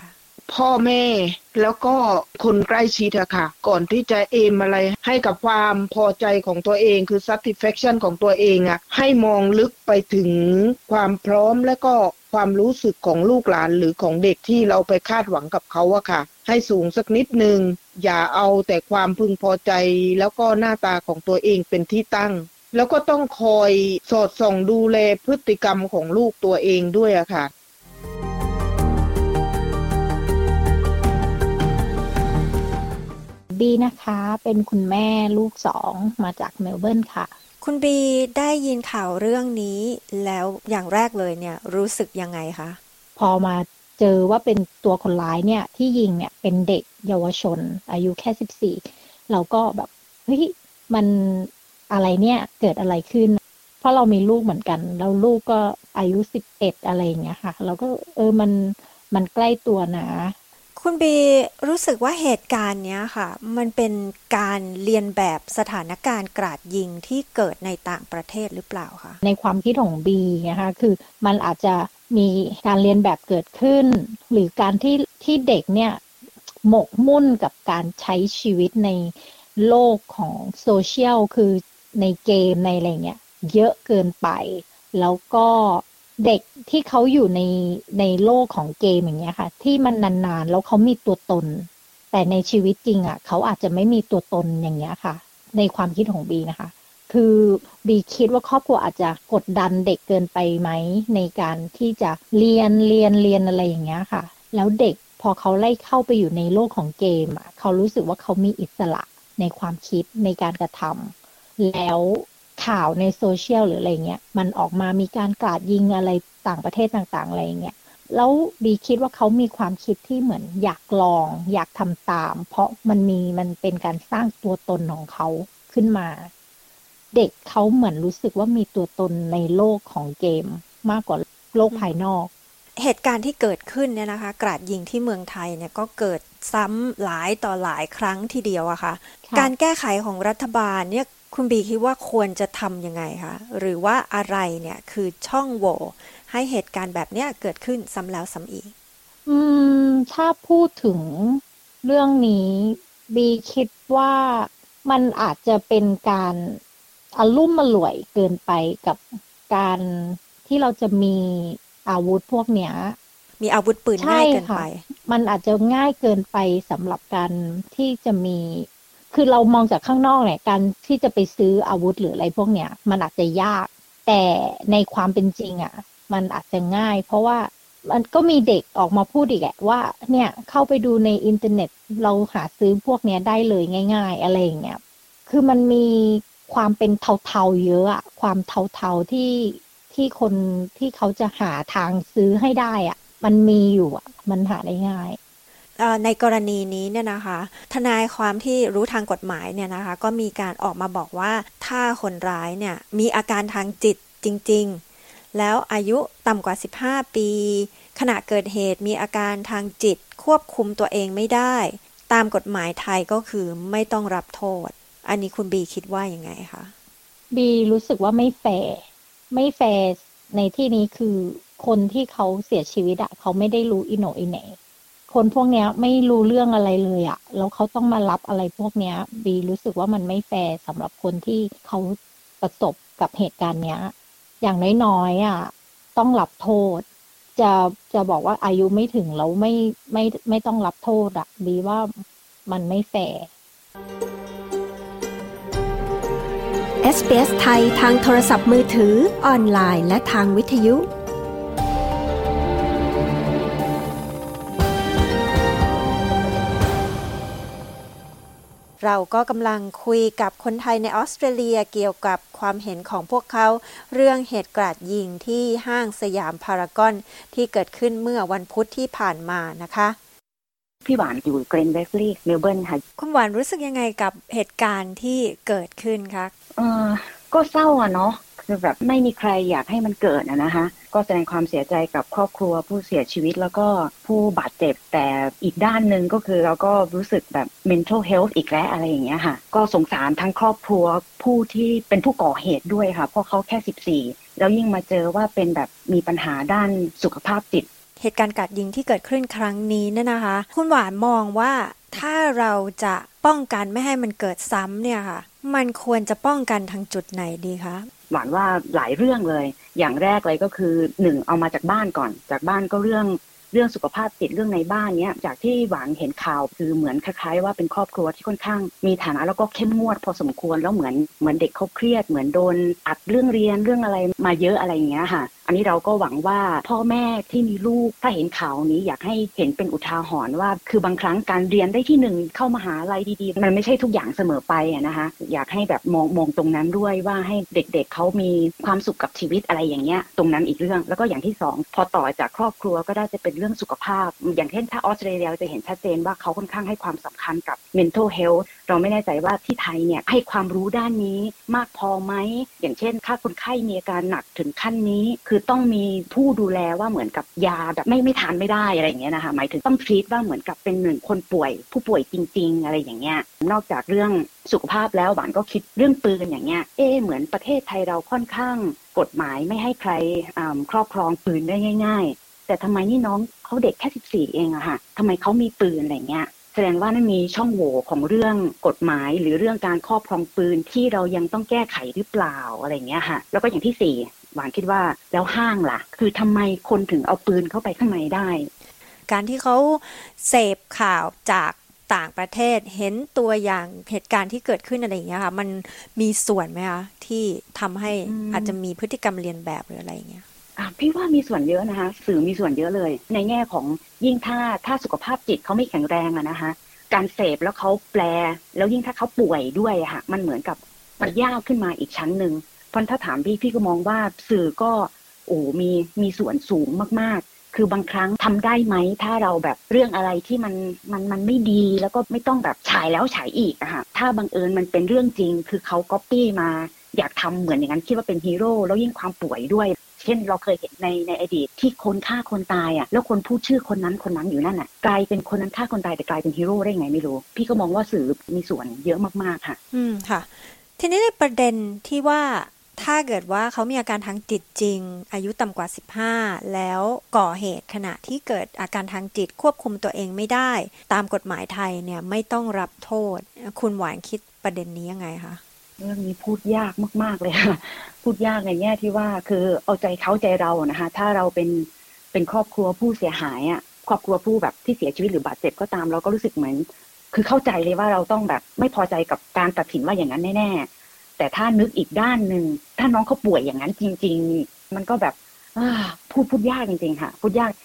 พ่อแม่แล้วก็คนใกล้ชิดอะค่ะก่อนที่จะเอมอะไรให้กับความพอใจของตัวเองคือ satisfaction ของตัวเองอะให้มองลึกไปถึงความพร้อมและก็ความรู้สึกของลูกหลานหรือของเด็กที่เราไปคาดหวังกับเขาอะค่ะให้สูงสักนิดนึงอย่าเอาแต่ความพึงพอใจแล้วก็หน้าตาของตัวเองเป็นที่ตั้งแล้วก็ต้องคอยสอดส่องดูแลพฤติกรรมของลูกตัวเองด้วยอะค่ะบีนะคะเป็นคุณแม่ลูกสองมาจากเมลเบิร์นค่ะคุณบีได้ยินข่าวเรื่องนี้แล้วอย่างแรกเลยเนี่ยรู้สึกยังไงคะพอมาเจอว่าเป็นตัวคนร้ายเนี่ยที่ยิงเนี่ยเป็นเด็กเยาวชนอายุแค่สิบสี่เราก็แบบเฮ้ยมันอะไรเนี่ยเกิดอะไรขึ้นเพราะเรามีลูกเหมือนกันแล้วลูกก็อายุสิบเอ็ดอะไรอย่างเงี้ยค่ะเราก็เออมันมันใกล้ตัวนะคุณบีรู้สึกว่าเหตุการณ์เนี้ยค่ะมันเป็นการเรียนแบบสถานการณ์กราดยิงที่เกิดในต่างประเทศหรือเปล่าคะในความคิดของบีนะคะคือมันอาจจะมีการเรียนแบบเกิดขึ้นหรือการที่ที่เด็กเนี่ยหมกมุ่นกับการใช้ชีวิตในโลกของโซเชียลคือในเกมในอะไรเงี้ยเยอะเกินไปแล้วก็เด็กที่เขาอยู่ในในโลกของเกมอย่างเงี้ยค่ะที่มันนานๆแล้วเขามีตัวตนแต่ในชีวิตจริงอ่ะเขาอาจจะไม่มีตัวตนอย่างเงี้ยค่ะในความคิดของบีนะคะคือบีคิดว่าครอบครัวอาจจะกดดันเด็กเกินไปไหมในการที่จะเรียนเรียนเรียนอะไรอย่างเงี้ยค่ะแล้วเด็กพอเขาไล่เข้าไปอยู่ในโลกของเกมอ่ะเขารู้สึกว่าเขามีอิสระในความคิดในการกระทำแล้วข่าวในโซเชียลหรืออะไรเงี้ยมันออกมามีการกราดยิงอะไรต่างประเทศต่างๆอะไรเงี้ยแล้วบีคิดว่าเขามีความคิดที่เหมือนอยากลองอยากทำตามเพราะมันมีมันเป็นการสร้างตัวตนของเขาขึ้นมาเด็กเขาเหมือนรู้สึกว่ามีตัวตนในโลกของเกมมากกว่าโลกภายนอกเหตุการณ์ที่เกิดขึ้นเนี่ยนะคะกราดยิงที่เมืองไทยเนี่ยก็เกิดซ้ำหลายต่อหลายครั้งทีเดียวอะค่ะการแก้ไขของรัฐบาลเนี่ยคุณบีคิดว่าควรจะทำยังไงคะหรือว่าอะไรเนี่ยคือช่องโหว่ให้เหตุการณ์แบบเนี้ยเกิดขึ้นซ้ำแล้วซ้ำอีกอืมถ้าพูดถึงเรื่องนี้บีคิดว่ามันอาจจะเป็นการอลุ่มอล่วยเกินไปกับการที่เราจะมีอาวุธพวกเนี้ยมีอาวุธปืนง่ายเกินไปมันอาจจะง่ายเกินไปสำหรับการที่จะมีคือเรามองจากข้างนอกเนี่ยการที่จะไปซื้ออาวุธหรืออะไรพวกเนี้ยมันอาจจะยากแต่ในความเป็นจริงอ่ะมันอาจจะง่ายเพราะว่ามันก็มีเด็กออกมาพูดอีกแหละว่าเนี่ยเข้าไปดูในอินเทอร์เน็ตเราหาซื้อพวกเนี้ยได้เลยง่ายๆอะไรอย่างเงี้ยคือมันมีความเป็นเทาๆเยอะอะความเทาๆที่ที่คนที่เขาจะหาทางซื้อให้ได้อ่ะมันมีอยู่อ่ะมันหาได้ง่ายในกรณีนี้เนี่ยนะคะทนายความที่รู้ทางกฎหมายเนี่ยนะคะก็มีการออกมาบอกว่าถ้าคนร้ายเนี่ยมีอาการทางจิตจริงๆแล้วอายุต่ำกว่าสิบห้าปีขณะเกิดเหตุมีอาการทางจิตควบคุมตัวเองไม่ได้ตามกฎหมายไทยก็คือไม่ต้องรับโทษอันนี้คุณบีคิดว่ายังไงคะบีรู้สึกว่าไม่แฟร์ไม่แฟร์ในที่นี้คือคนที่เขาเสียชีวิตอะเขาไม่ได้รู้อิโหนอิเหน่คนพวกเนี้ยไม่รู้เรื่องอะไรเลยอะแล้วเขาต้องมารับอะไรพวกเนี้ยบีรู้สึกว่ามันไม่แฟร์สำหรับคนที่เขาประสบกับเหตุการณ์เนี้ยอย่างน้อยๆอะต้องรับโทษจะจะบอกว่าอายุไม่ถึงแล้วไม่ไม่ไม่ต้องรับโทษอะบีว่ามันไม่แฟร์เอส บี เอส ไทยทางโทรศัพท์มือถือออนไลน์และทางวิทยุเราก็กำลังคุยกับคนไทยในออสเตรเลียเกี่ยวกับความเห็นของพวกเขาเรื่องเหตุกราดยิงที่ห้างสยามพารากอนที่เกิดขึ้นเมื่อวันพุธที่ผ่านมานะคะพี่หวานอยู่เกรนเบฟลี่เมลเบิร์นค่ะคุณหวานรู้สึกยังไงกับเหตุการณ์ที่เกิดขึ้นคะเออก็เศร้าอ่ะเนาะคือแบบไม่มีใครอยากให้มันเกิดอะนะคะก็แสดงความเสียใจกับครอบครัวผู้เสียชีวิตแล้วก็ผู้บาดเจ็บแต่อีกด้านนึงก็คือเราก็รู้สึกแบบ mental health อีกแล้วอะไรอย่างเงี้ยค่ะก็สงสารทั้งครอบครัวผู้ที่เป็นผู้ก่อเหตุด้วยค่ะเพราะเขาแค่สิบสี่แล้วยิ่งมาเจอว่าเป็นแบบมีปัญหาด้านสุขภาพจิตเหตุการณ์กราดยิงที่เกิดขึ้นครั้งนี้เนี่ยนะคะคุณหวานมองว่าถ้าเราจะป้องกันไม่ให้มันเกิดซ้ำเนี่ยค่ะมันควรจะป้องกันทางจุดไหนดีคะหวานว่าหลายเรื่องเลยอย่างแรกเลยก็คือหนึ่งเอามาจากบ้านก่อนจากบ้านก็เรื่องเรื่องสุขภาพจิตเรื่องในบ้านเนี้ยจากที่หวานเห็นข่าวคือเหมือนคล้ายๆว่าเป็นครอบครัวที่ค่อนข้างมีฐานะแล้วก็เข้มงวดพอสมควรแล้วเหมือนเหมือนเด็กเขาเครียดเหมือนโดนอัดเรื่องเรียนเรื่องอะไรมาเยอะอะไรอย่างเงี้ยค่ะอันนี้เราก็หวังว่าพ่อแม่ที่มีลูกถ้าเห็นข่าวนี้อยากให้เห็นเป็นอุทาหรณ์ว่าคือบางครั้งการเรียนได้ที่หนึ่งเข้ามหาลัยดีๆมันไม่ใช่ทุกอย่างเสมอไปอะนะคะอยากให้แบบมองมองตรงนั้นด้วยว่าให้เด็กๆ เ, เขามีความสุขกับชีวิตอะไรอย่างเงี้ยตรงนั้นอีกเรื่องแล้วก็อย่างที่สองพอต่อจากครอบครัวก็ได้จะเป็นเรื่องสุขภาพอย่างเช่นถ้าออสเตรเลียจะเห็นชัดเจนว่าเขาค่อนข้างให้ความสำคัญกับ mental health เราไม่แน่ใจว่าที่ไทยเนี่ยให้ความรู้ด้านนี้มากพอไหมอย่างเช่นถ้าคนไข้มีอาการหนักถึงขั้นนี้คือต้องมีผู้ดูแลว่าเหมือนกับยาแบบไม่ไม่ทานไม่ได้อะไรอย่างเงี้ยนะคะหมายถึงต้องทรีตว่าเหมือนกับเป็นหนึ่งคนป่วยผู้ป่วยจริงๆอะไรอย่างเงี้ยนอกจากเรื่องสุขภาพแล้วหวานก็คิดเรื่องปืนอย่างเงี้ยเอ๊ะเหมือนประเทศไทยเราค่อนข้างกฎหมายไม่ให้ใครครอบครองปืนได้ง่ายๆแต่ทำไมนี่น้องเขาเด็กแค่สิบสี่เองอะค่ะทำไมเขามีปืนอะไรเงี้ยแสดงว่านั่นมีช่องโหว่ของเรื่องกฎหมายหรือเรื่องการครอบครองปืนที่เรายังต้องแก้ไขหรือเปล่าอะไรเงี้ยค่ะแล้วก็อย่างที่สี่หวานคิดว่าแล้วห้างล่ะคือทำไมคนถึงเอาปืนเข้าไปข้างในได้การที่เขาเสพข่าวจากต่างประเทศเห็นตัวอย่างเหตุการณ์ที่เกิดขึ้นอะไรอย่างเงี้ยค่ะมันมีส่วนไหมคะที่ทำให้อาจจะมีพฤติกรรมเลียนแบบหรืออะไรอย่างเงี้ยอ่ะพี่ว่ามีส่วนเยอะนะคะสื่อมีส่วนเยอะเลยในแง่ของยิ่งถ้าถ้าสุขภาพจิตเขาไม่แข็งแรงอะนะคะการเสพแล้วเขาแปลแล้วยิ่งถ้าเขาป่วยด้วยอะค่ะมันเหมือนกับมันยากขึ้นมาอีกชั้นนึงเพราะถ้าถามพี่พี่ก็มองว่าสื่อก็โอ้มีมีส่วนสูงมากๆคือบางครั้งทำได้ไหมถ้าเราแบบเรื่องอะไรที่มันมันมันไม่ดีแล้วก็ไม่ต้องแบบฉายแล้วฉายอีกอะค่ะถ้าบังเอิญมันเป็นเรื่องจริงคือเขาก๊อปปี้มาอยากทำเหมือนอย่างนั้นคิดว่าเป็นฮีโร่แล้วยิ่งความป่วยด้วยเช่นเราเคยเห็นในในอดีตที่คนฆ่าคนตายอ่ะแล้วคนพูดชื่อคนนั้นคนนั้นอยู่นั่นน่ะกลายเป็นคนนั้นฆ่าคนตายแต่กลายเป็นฮีโร่ได้ไงไม่รู้พี่ก็มองว่าสื่อมีส่วนเยอะมากๆค่ะอืมค่ะทีนี้ในประเด็นที่ว่าถ้าเกิดว่าเขามีอาการทางจิตจริงอายุต่ำกว่าสิบห้าแล้วก่อเหตุขณะที่เกิดอาการทางจิตควบคุมตัวเองไม่ได้ตามกฎหมายไทยเนี่ยไม่ต้องรับโทษคุณหวานคิดประเด็นนี้ยังไงคะเรื่องนี้พูดยากมากๆเลยค่ะพูดยากในแง่ที่ว่าคือเอาใจเขาใจเรานะคะถ้าเราเป็นเป็นครอบครัวผู้เสียหายอ่ะครอบครัวผู้แบบที่เสียชีวิตหรือบาดเจ็บก็ตามเราก็รู้สึกเหมือนคือเข้าใจเลยว่าเราต้องแบบไม่พอใจกับการตัดสินว่าอย่างนั้นแน่ๆแต่ถ้านึกอีกด้านนึงถ้าน้องเขาป่วยอย่างนั้นจริงๆมันก็แบบพูดพูดยากจริงๆค่ะพูดยาก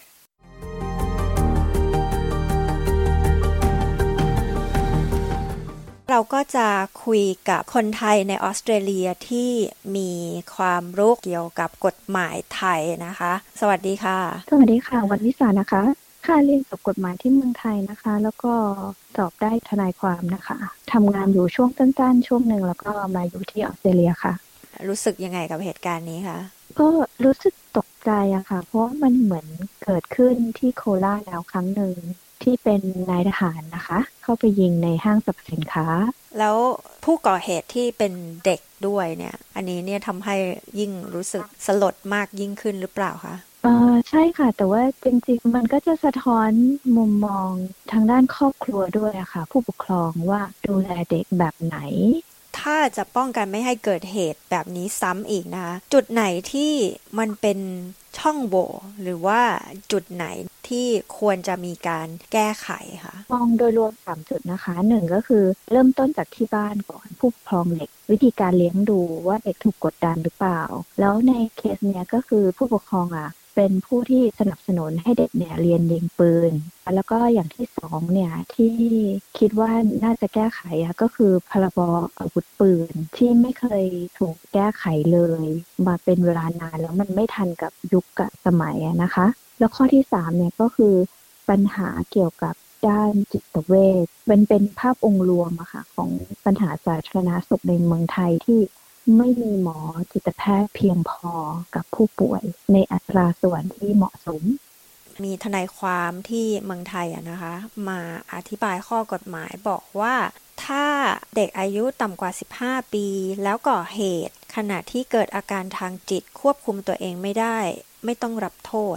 เราก็จะคุยกับคนไทยในออสเตรเลียที่มีความรู้เกี่ยวกับกฎหมายไทยนะคะสวัสดีค่ะสวัสดีค่ะวันวิสานะคะค่ะเรียนจบกฎหมายที่เมืองไทยนะคะแล้วก็สอบได้ทนายความนะคะทำงานอยู่ช่วงสั้นๆช่วงหนึ่งแล้วก็มาอยู่ที่ออสเตรเลียค่ะรู้สึกยังไงกับเหตุการณ์นี้คะก็รู้สึกตกใจอะค่ะเพราะมันเหมือนเกิดขึ้นที่โคราชแล้วครั้งหนึ่งที่เป็นนายทหารนะคะเข้าไปยิงในห้างสรรพสินค้าแล้วผู้ก่อเหตุที่เป็นเด็กด้วยเนี่ยอันนี้เนี่ยทำให้ยิ่งรู้สึกสลดมากยิ่งขึ้นหรือเปล่าคะเออใช่ค่ะแต่ว่าจริงๆมันก็จะสะท้อนมุมมองทางด้านครอบครัวด้วยอะค่ะผู้ปกครองว่าดูแลเด็กแบบไหนถ้าจะป้องกันไม่ให้เกิดเหตุแบบนี้ซ้ำอีกนะคะจุดไหนที่มันเป็นช่องโหว่หรือว่าจุดไหนที่ควรจะมีการแก้ไขคะมองโดยรวมสามจุดนะคะหนึ่งก็คือเริ่มต้นจากที่บ้านก่อนผู้ปกครองเด็กวิธีการเลี้ยงดูว่าเด็กถูกกดดันหรือเปล่าแล้วในเคสเนี้ยก็คือผู้ปกครองอ่ะเป็นผู้ที่สนับสนุนให้เด็กเนี่ยเรียนยิงปืนแล้วก็อย่างที่สองเนี่ยที่คิดว่าน่าจะแก้ไขอะก็คือพรบอาวุธปืนที่ไม่เคยถูกแก้ไขเลยมาเป็นเวลานานแล้วมันไม่ทันกับยุคกับสมัยนะคะแล้วข้อที่สามเนี่ยก็คือปัญหาเกี่ยวกับด้านจิตเวชเป็นเป็นภาพองค์รวมอะค่ะของปัญหาสาธารณสุขในเมืองไทยที่ไม่มีหมอจิตแพทย์เพียงพอกับผู้ป่วยในอัตราส่วนที่เหมาะสมมีทนายความที่เมืองไทยอะนะคะมาอธิบายข้อกฎหมายบอกว่าถ้าเด็กอายุต่ำกว่าสิบห้าปีแล้วก่อเหตุขณะที่เกิดอาการทางจิตควบคุมตัวเองไม่ได้ไม่ต้องรับโทษ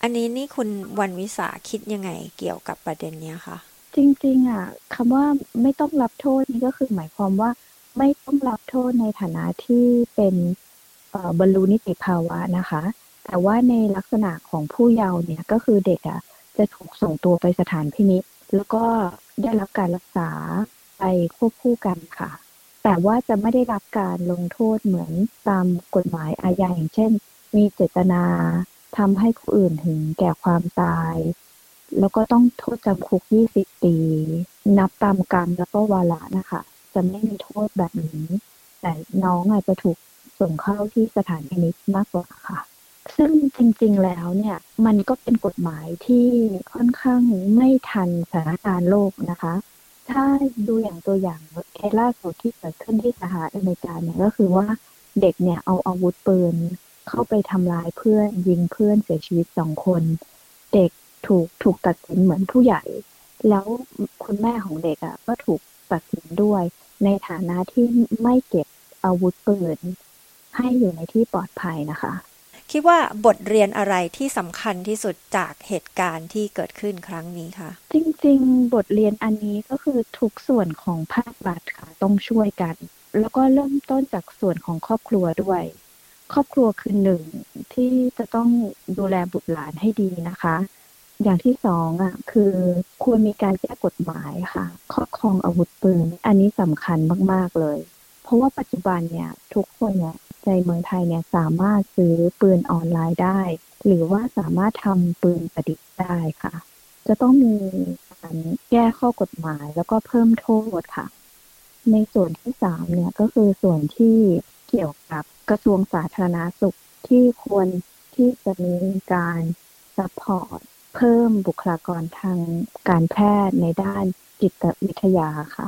อันนี้นี่คุณวันวิสาคิดยังไงเกี่ยวกับประเด็นนี้คะจริงๆอ่ะคำว่าไม่ต้องรับโทษนี่ก็คือหมายความว่าไม่ต้องรับโทษในฐานะที่เป็นบรรลุนิติภาวะนะคะแต่ว่าในลักษณะของผู้เยาว์เนี่ยก็คือเด็กอ่ะจะถูกส่งตัวไปสถานพินิจแล้วก็ได้รับการรักษาไปควบคู่กันค่ะแต่ว่าจะไม่ได้รับการลงโทษเหมือนตามกฎหมายอาญาอย่างเช่นมีเจตนาทำให้ผู้อื่นถึงแก่ความตายแล้วก็ต้องโทษจำคุกยี่สิบปีนับตามกรรมแล้วก็วาระนะคะจะไม่มีโทษแบบนี้แต่น้องอาจจะถูกส่งเข้าที่สถานพินิจมากกว่าค่ะซึ่งจริงๆแล้วเนี่ยมันก็เป็นกฎหมายที่ค่อนข้างไม่ทันสถานการณ์โลกนะคะถ้าดูอย่างตัวอย่างเคสล่าสุดที่เกิดขึ้นที่สหรัฐอเมริกาเนี่ยก็คือว่าเด็กเนี่ยเอาอาวุธปืนเข้าไปทำร้ายเพื่อนยิงเพื่อนเสียชีวิตสองคนเด็กถูกถูกตัดสินเหมือนผู้ใหญ่แล้วคุณแม่ของเด็กอ่ะก็ถูกตัดสินด้วยในฐานะที่ไม่เก็บอาวุธปืนให้อยู่ในที่ปลอดภัยนะคะคิดว่าบทเรียนอะไรที่สำคัญที่สุดจากเหตุการณ์ที่เกิดขึ้นครั้งนี้คะจริงๆบทเรียนอันนี้ก็คือทุกส่วนของภาครัฐค่ะต้องช่วยกันแล้วก็เริ่มต้นจากส่วนของครอบครัวด้วยครอบครัวคือหนึ่งที่จะต้องดูแลบุตรหลานให้ดีนะคะอย่างที่สองอ่ะคือควรมีการแก้กฎหมายค่ะครอบครองอาวุธปืนอันนี้สำคัญมากๆเลยเพราะว่าปัจจุบันเนี่ยทุกคนเนี่ยในเมืองไทยเนี่ยสามารถซื้อปืนออนไลน์ได้หรือว่าสามารถทำปืนประดิษฐ์ได้ค่ะจะต้องมีการแก้ข้อกฎหมายแล้วก็เพิ่มโทษค่ะในส่วนที่สามเนี่ยก็คือส่วนที่เกี่ยวกับกระทรวงสาธารณสุขที่ควรที่จะมีการซัพพอร์ตเพิ่มบุคลากรทางการแพทย์ในด้านจิตวิทยาค่ะ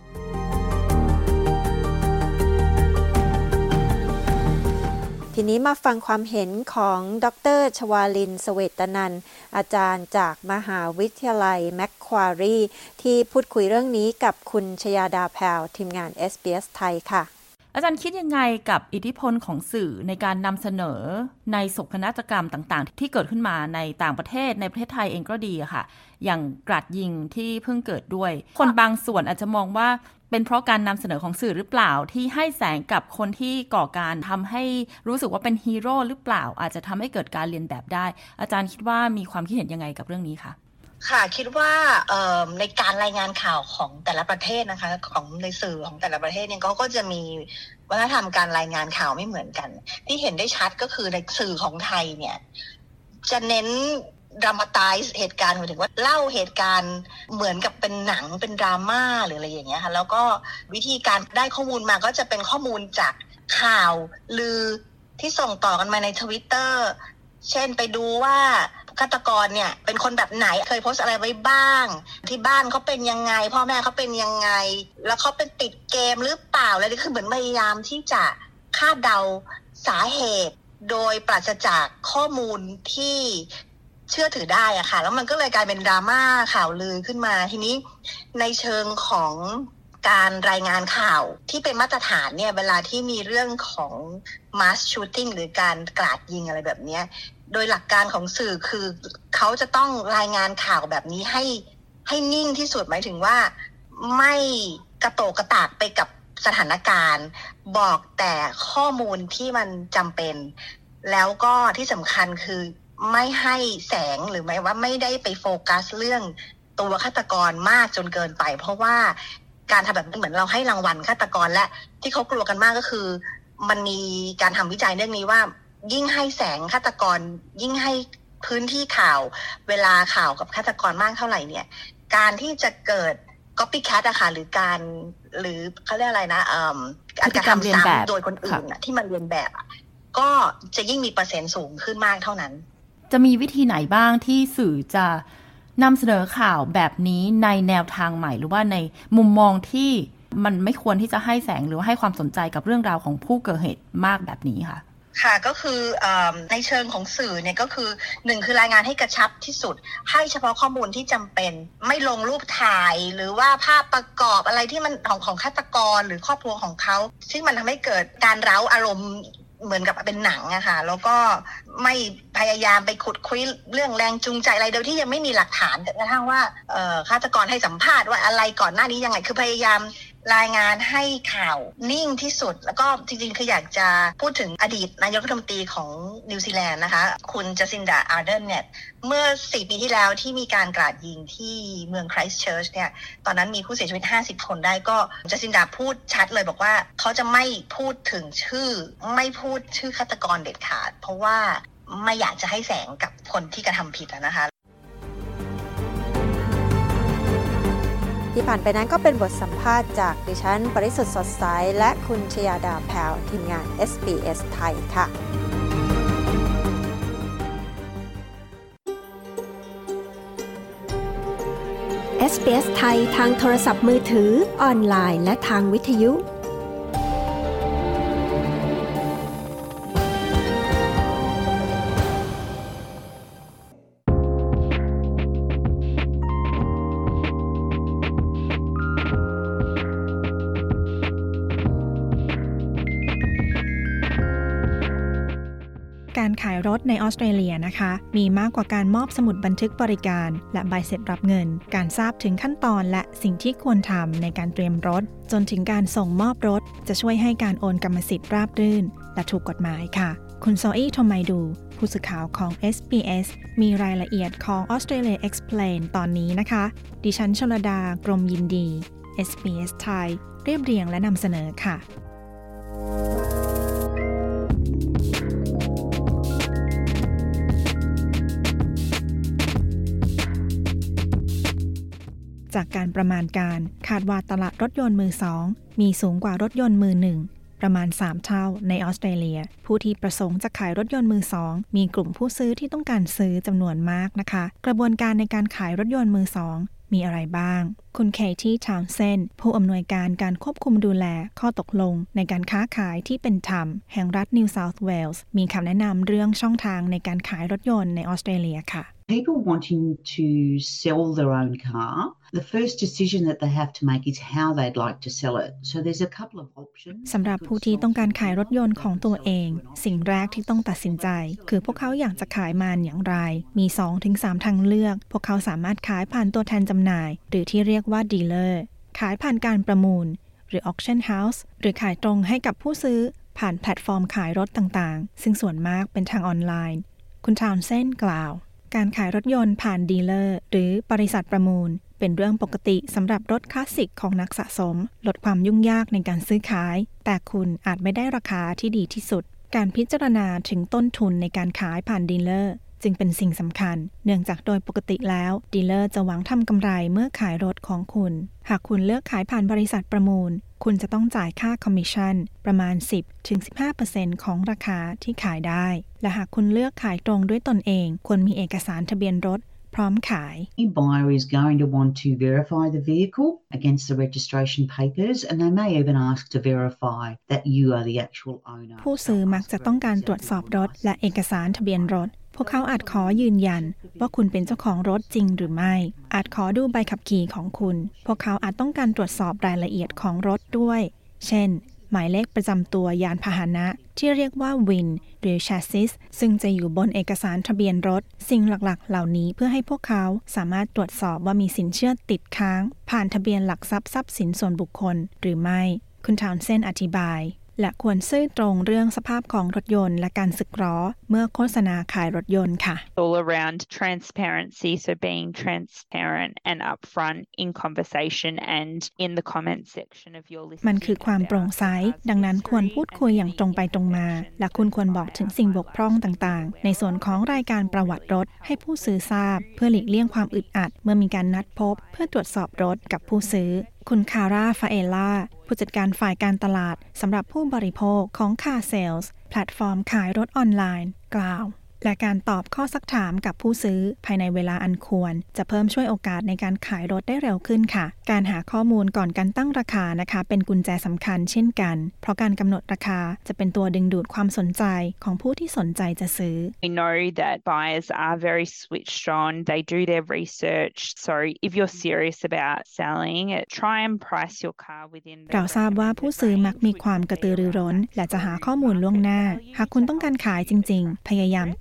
ทีนี้มาฟังความเห็นของดร.ชวาลิน เสวตนันท์อาจารย์จากมหาวิทยาลัยแมคควารีที่พูดคุยเรื่องนี้กับคุณชยาดาแพรวทีมงาน เอส บี เอส ไทยค่ะอาจารย์คิดยังไงกับอิทธิพลของสื่อในการนำเสนอในโศกนาฏกรรมต่างๆที่เกิดขึ้นมาในต่างประเทศในประเทศไทยเองก็ดีค่ะอย่างกราดยิงที่เพิ่งเกิดด้วยคนบางส่วนอาจจะมองว่าเป็นเพราะการนำเสนอของสื่อหรือเปล่าที่ให้แสงกับคนที่ก่อการทำให้รู้สึกว่าเป็นฮีโร่หรือเปล่าอาจจะทำให้เกิดการเรียนแบบได้อาจารย์คิดว่ามีความคิดเห็นยังไงกับเรื่องนี้คะค่ะคิดว่าในการรายงานข่าวของแต่ละประเทศนะคะของในสื่อของแต่ละประเทศเนี่ยเขาก็จะมีวัฒนธรรมการรายงานข่าวไม่เหมือนกันที่เห็นได้ชัดก็คือในสื่อของไทยเนี่ยจะเน้นดรามาไตซ์เหตุการณ์หมายถึงว่าเล่าเหตุการณ์เหมือนกับเป็นหนังเป็นดราม่าหรืออะไรอย่างเงี้ยค่ะแล้วก็วิธีการได้ข้อมูลมาก็จะเป็นข้อมูลจากข่าวลือที่ส่งต่อกันมาใน Twitter เช่นไปดูว่าฆาตกรเนี่ยเป็นคนแบบไหนเคยโพสอะไรไว้บ้างที่บ้านเขาเป็นยังไงพ่อแม่เขาเป็นยังไงแล้วเขาเป็นติดเกมหรือเปล่าอะไรนี่คือเหมือนพยายามที่จะคาดเดาสาเหตุโดยปราศจากข้อมูลที่เชื่อถือได้อะค่ะแล้วมันก็เลยกลายเป็นดราม่าข่าวลือขึ้นมาทีนี้ในเชิงของการรายงานข่าวที่เป็นมาตรฐานเนี่ยเวลาที่มีเรื่องของ mass shooting หรือการกราดยิงอะไรแบบนี้โดยหลักการของสื่อคือเขาจะต้องรายงานข่าวแบบนี้ให้ให้นิ่งที่สุดหมายถึงว่าไม่กระโตกกระตากไปกับสถานการณ์บอกแต่ข้อมูลที่มันจำเป็นแล้วก็ที่สำคัญคือไม่ให้แสงหรือไม่ว่าไม่ได้ไปโฟกัสเรื่องตัวฆาตกรมากจนเกินไปเพราะว่าการทำแบบนี้เหมือนเราให้รางวัลฆาตกรและที่เขากลัวกันมากก็คือมันมีการทำวิจัยเรื่องนี้ว่ายิ่งให้แสงฆาตกรยิ่งให้พื้นที่ข่าวเวลาข่าวกับฆาตกรมากเท่าไหร่เนี่ยการที่จะเกิด copycat อะค่ะหรือการหรือเขาเรียกอะไรนะเอ่อการกระทำซ้ำโดยคนอื่นอะที่มันเรียนแบบอะก็จะยิ่งมีเปอร์เซ็นต์สูงขึ้นมากเท่านั้นจะมีวิธีไหนบ้างที่สื่อจะนำเสนอข่าวแบบนี้ในแนวทางใหม่หรือว่าในมุมมองที่มันไม่ควรที่จะให้แสงหรือให้ความสนใจกับเรื่องราวของผู้เกิดเหตุมากแบบนี้ค่ะค่ะก็คือในเชิงของสื่อเนี่ยก็คือหนึ่งคือรายงานให้กระชับที่สุดให้เฉพาะข้อมูลที่จำเป็นไม่ลงรูปถ่ายหรือว่าภาพประกอบอะไรที่มันของของฆาตกรหรือครอบครัวของเขาซึ่งมันทำให้เกิดการเร้าอารมณ์เหมือนกับเป็นหนังอะค่ะแล้วก็ไม่พยายามไปขุดคุยเรื่องแรงจูงใจอะไรโดยที่ยังไม่มีหลักฐานกระทั่งว่าฆาตกรให้สัมภาษณ์ว่าอะไรก่อนหน้านี้ยังไงคือพยายามรายงานให้ข่าวนิ่งที่สุดแล้วก็จริงๆคืออยากจะพูดถึงอดีตนายกรัฐมนตรีของนิวซีแลนด์นะคะคุณจัสซินดาอาร์เดนเนี่ยเมื่อสี่ปีที่แล้วที่มีการกราดยิงที่เมืองไครสต์เชิร์ชเนี่ยตอนนั้นมีผู้เสียชีวิตห้าสิบคนได้ก็จัสซินดาพูดชัดเลยบอกว่าเขาจะไม่พูดถึงชื่อไม่พูดชื่อฆาตกรเด็ดขาดเพราะว่าไม่อยากจะให้แสงกับคนที่กระทำผิดนะคะที่ผ่านไปนั้นก็เป็นบทสัมภาษณ์จากดิฉันปริสุทธิ์สดใสและคุณชยาดาแพรวทีมงาน เอส บี เอส ไทยค่ะ เอส บี เอส ไทยทางโทรศัพท์มือถือออนไลน์และทางวิทยุการขายรถในออสเตรเลียนะคะมีมากกว่าการมอบสมุดบันทึกบริการและใบเสร็จรับเงินการทราบถึงขั้นตอนและสิ่งที่ควรทำในการเตรียมรถจนถึงการส่งมอบรถจะช่วยให้การโอนกรรมสิทธิ์ราบรื่นและถูกกฎหมายค่ะคุณโซอี้โทมัยดูผู้สื่อข่าวของ เอส บี เอส มีรายละเอียดของ Australia Explain ตอนนี้นะคะดิฉันชลดากรมยินดี เอส บี เอส ไทยเรียบเรียงและนำเสนอค่ะจากการประมาณการคาดว่าตลาดรถยนต์มือสองมีสูงกว่ารถยนต์มือหนึ่งประมาณสามเท่าในออสเตรเลียผู้ที่ประสงค์จะขายรถยนต์มือสองมีกลุ่มผู้ซื้อที่ต้องการซื้อจำนวนมากนะคะกระบวนการในการขายรถยนต์มือสองมีอะไรบ้างคุณเคที่ทาวน์เซนผู้อำนวยการการควบคุมดูแลข้อตกลงในการค้าขายที่เป็นธรรมแห่งรัฐนิวเซาท์เวลส์มีคำแนะนำเรื่องช่องทางในการขายรถยนต์ในออสเตรเลียค่ะ People wanting to sell their own car, the first decision that they have to make is how they'd like to sell it. So there's a couple of options. สำหรับผู้ที่ต้องการขายรถยนต์ของตัวเองสิ่งแรกที่ต้องตัดสินใจคือพวกเขาอยากจะขายมันอย่างไรมี สองถึงสาม ทางเลือกพวกเขาสามารถขายผ่านตัวแทนจำหน่ายหรือที่เรียกว่าดีลเลอร์ขายผ่านการประมูลหรือ auction house หรือขายตรงให้กับผู้ซื้อผ่านแพลตฟอร์มขายรถต่างๆซึ่งส่วนมากเป็นทางออนไลน์คุณทาวน์เซนกล่าวการขายรถยนต์ผ่านดีลเลอร์หรือบริษัทประมูลเป็นเรื่องปกติสำหรับรถคลาสสิกของนักสะสมลดความยุ่งยากในการซื้อขายแต่คุณอาจไม่ได้ราคาที่ดีที่สุดการพิจารณาถึงต้นทุนในการขายผ่านดีลเลอร์จึงเป็นสิ่งสำคัญเนื่องจากโดยปกติแล้วดีลเลอร์จะหวังทำกำไรเมื่อขายรถของคุณหากคุณเลือกขายผ่านบริษัทประมูลคุณจะต้องจ่ายค่าคอมมิชชั่นประมาณ สิบถึงสิบห้าเปอร์เซ็นต์ ของราคาที่ขายได้และหากคุณเลือกขายตรงด้วยตนเองควรมีเอกสารทะเบียนรถพร้อมขาย The buyer is going to want to verify the vehicle against the registration papers and they may even ask to verify that you are the actual owner ผู้ซื้อมักจะต้องการตรวจสอบรถและเอกสารทะเบียนรถพวกเขาอาจขอยืนยันว่าคุณเป็นเจ้าของรถจริงหรือไม่อาจขอดูใบขับขี่ของคุณพวกเขาอาจต้องการตรวจสอบรายละเอียดของรถด้วยเช่นหมายเลขประจำตัวยานพาหนะที่เรียกว่า วิน หรือ Chassis ซึ่งจะอยู่บนเอกสารทะเบียนรถสิ่งหลักๆเหล่านี้เพื่อให้พวกเขาสามารถตรวจสอบว่ามีสินเชื่อติดค้างผ่านทะเบียนหลักทรัพย์ทรัพย์สินส่วนบุคคลหรือไม่คุณทาวน์เซนอธิบายและควรซื่อตรงเรื่องสภาพของรถยนต์และการสึกหรอเมื่อโฆษณาขายรถยนต์ค่ะ All around transparency, so being transparent and upfront in conversation and in the comment section of your listing มันคือความโปร่งใสดังนั้นควรพูดคุยอย่างตรงไปตรงมาและคุณควรบอกถึงสิ่งบกพร่องต่างๆในส่วนของรายการประวัติรถให้ผู้ซื้อทราบเพื่อหลีกเลี่ยงความอึดอัดเมื่อมีการนัดพบเพื่อตรวจสอบรถกับผู้ซื้อคุณคาร่าฟาเอล่าผู้จัดการฝ่ายการตลาดสำหรับผู้บริโภคของ Car Sales แพลตฟอร์มขายรถออนไลน์กล่าวและการตอบข้อซักถามกับผู้ซื้อภายในเวลาอันควรจะเพิ่มช่วยโอกาสในการขายรถได้เร็วขึ้นค่ะการหาข้อมูลก่อนการตั้งราคานะคะเป็นกุญแจสำคัญเช่นกันเพราะการกำหนดราคาจะเป็นตัวดึงดูดความสนใจของผู้ที่สนใจจะซื้อ We know that buyers are very switched on. They do their research. So if you're serious about selling, try and price your car within เราทราบว่าผู้ซื้อมักมีความกระตือรือร้นและจะหาข้อมูลล่วงหน้าหากคุณต้องการขายจริงๆพยายามตั้ง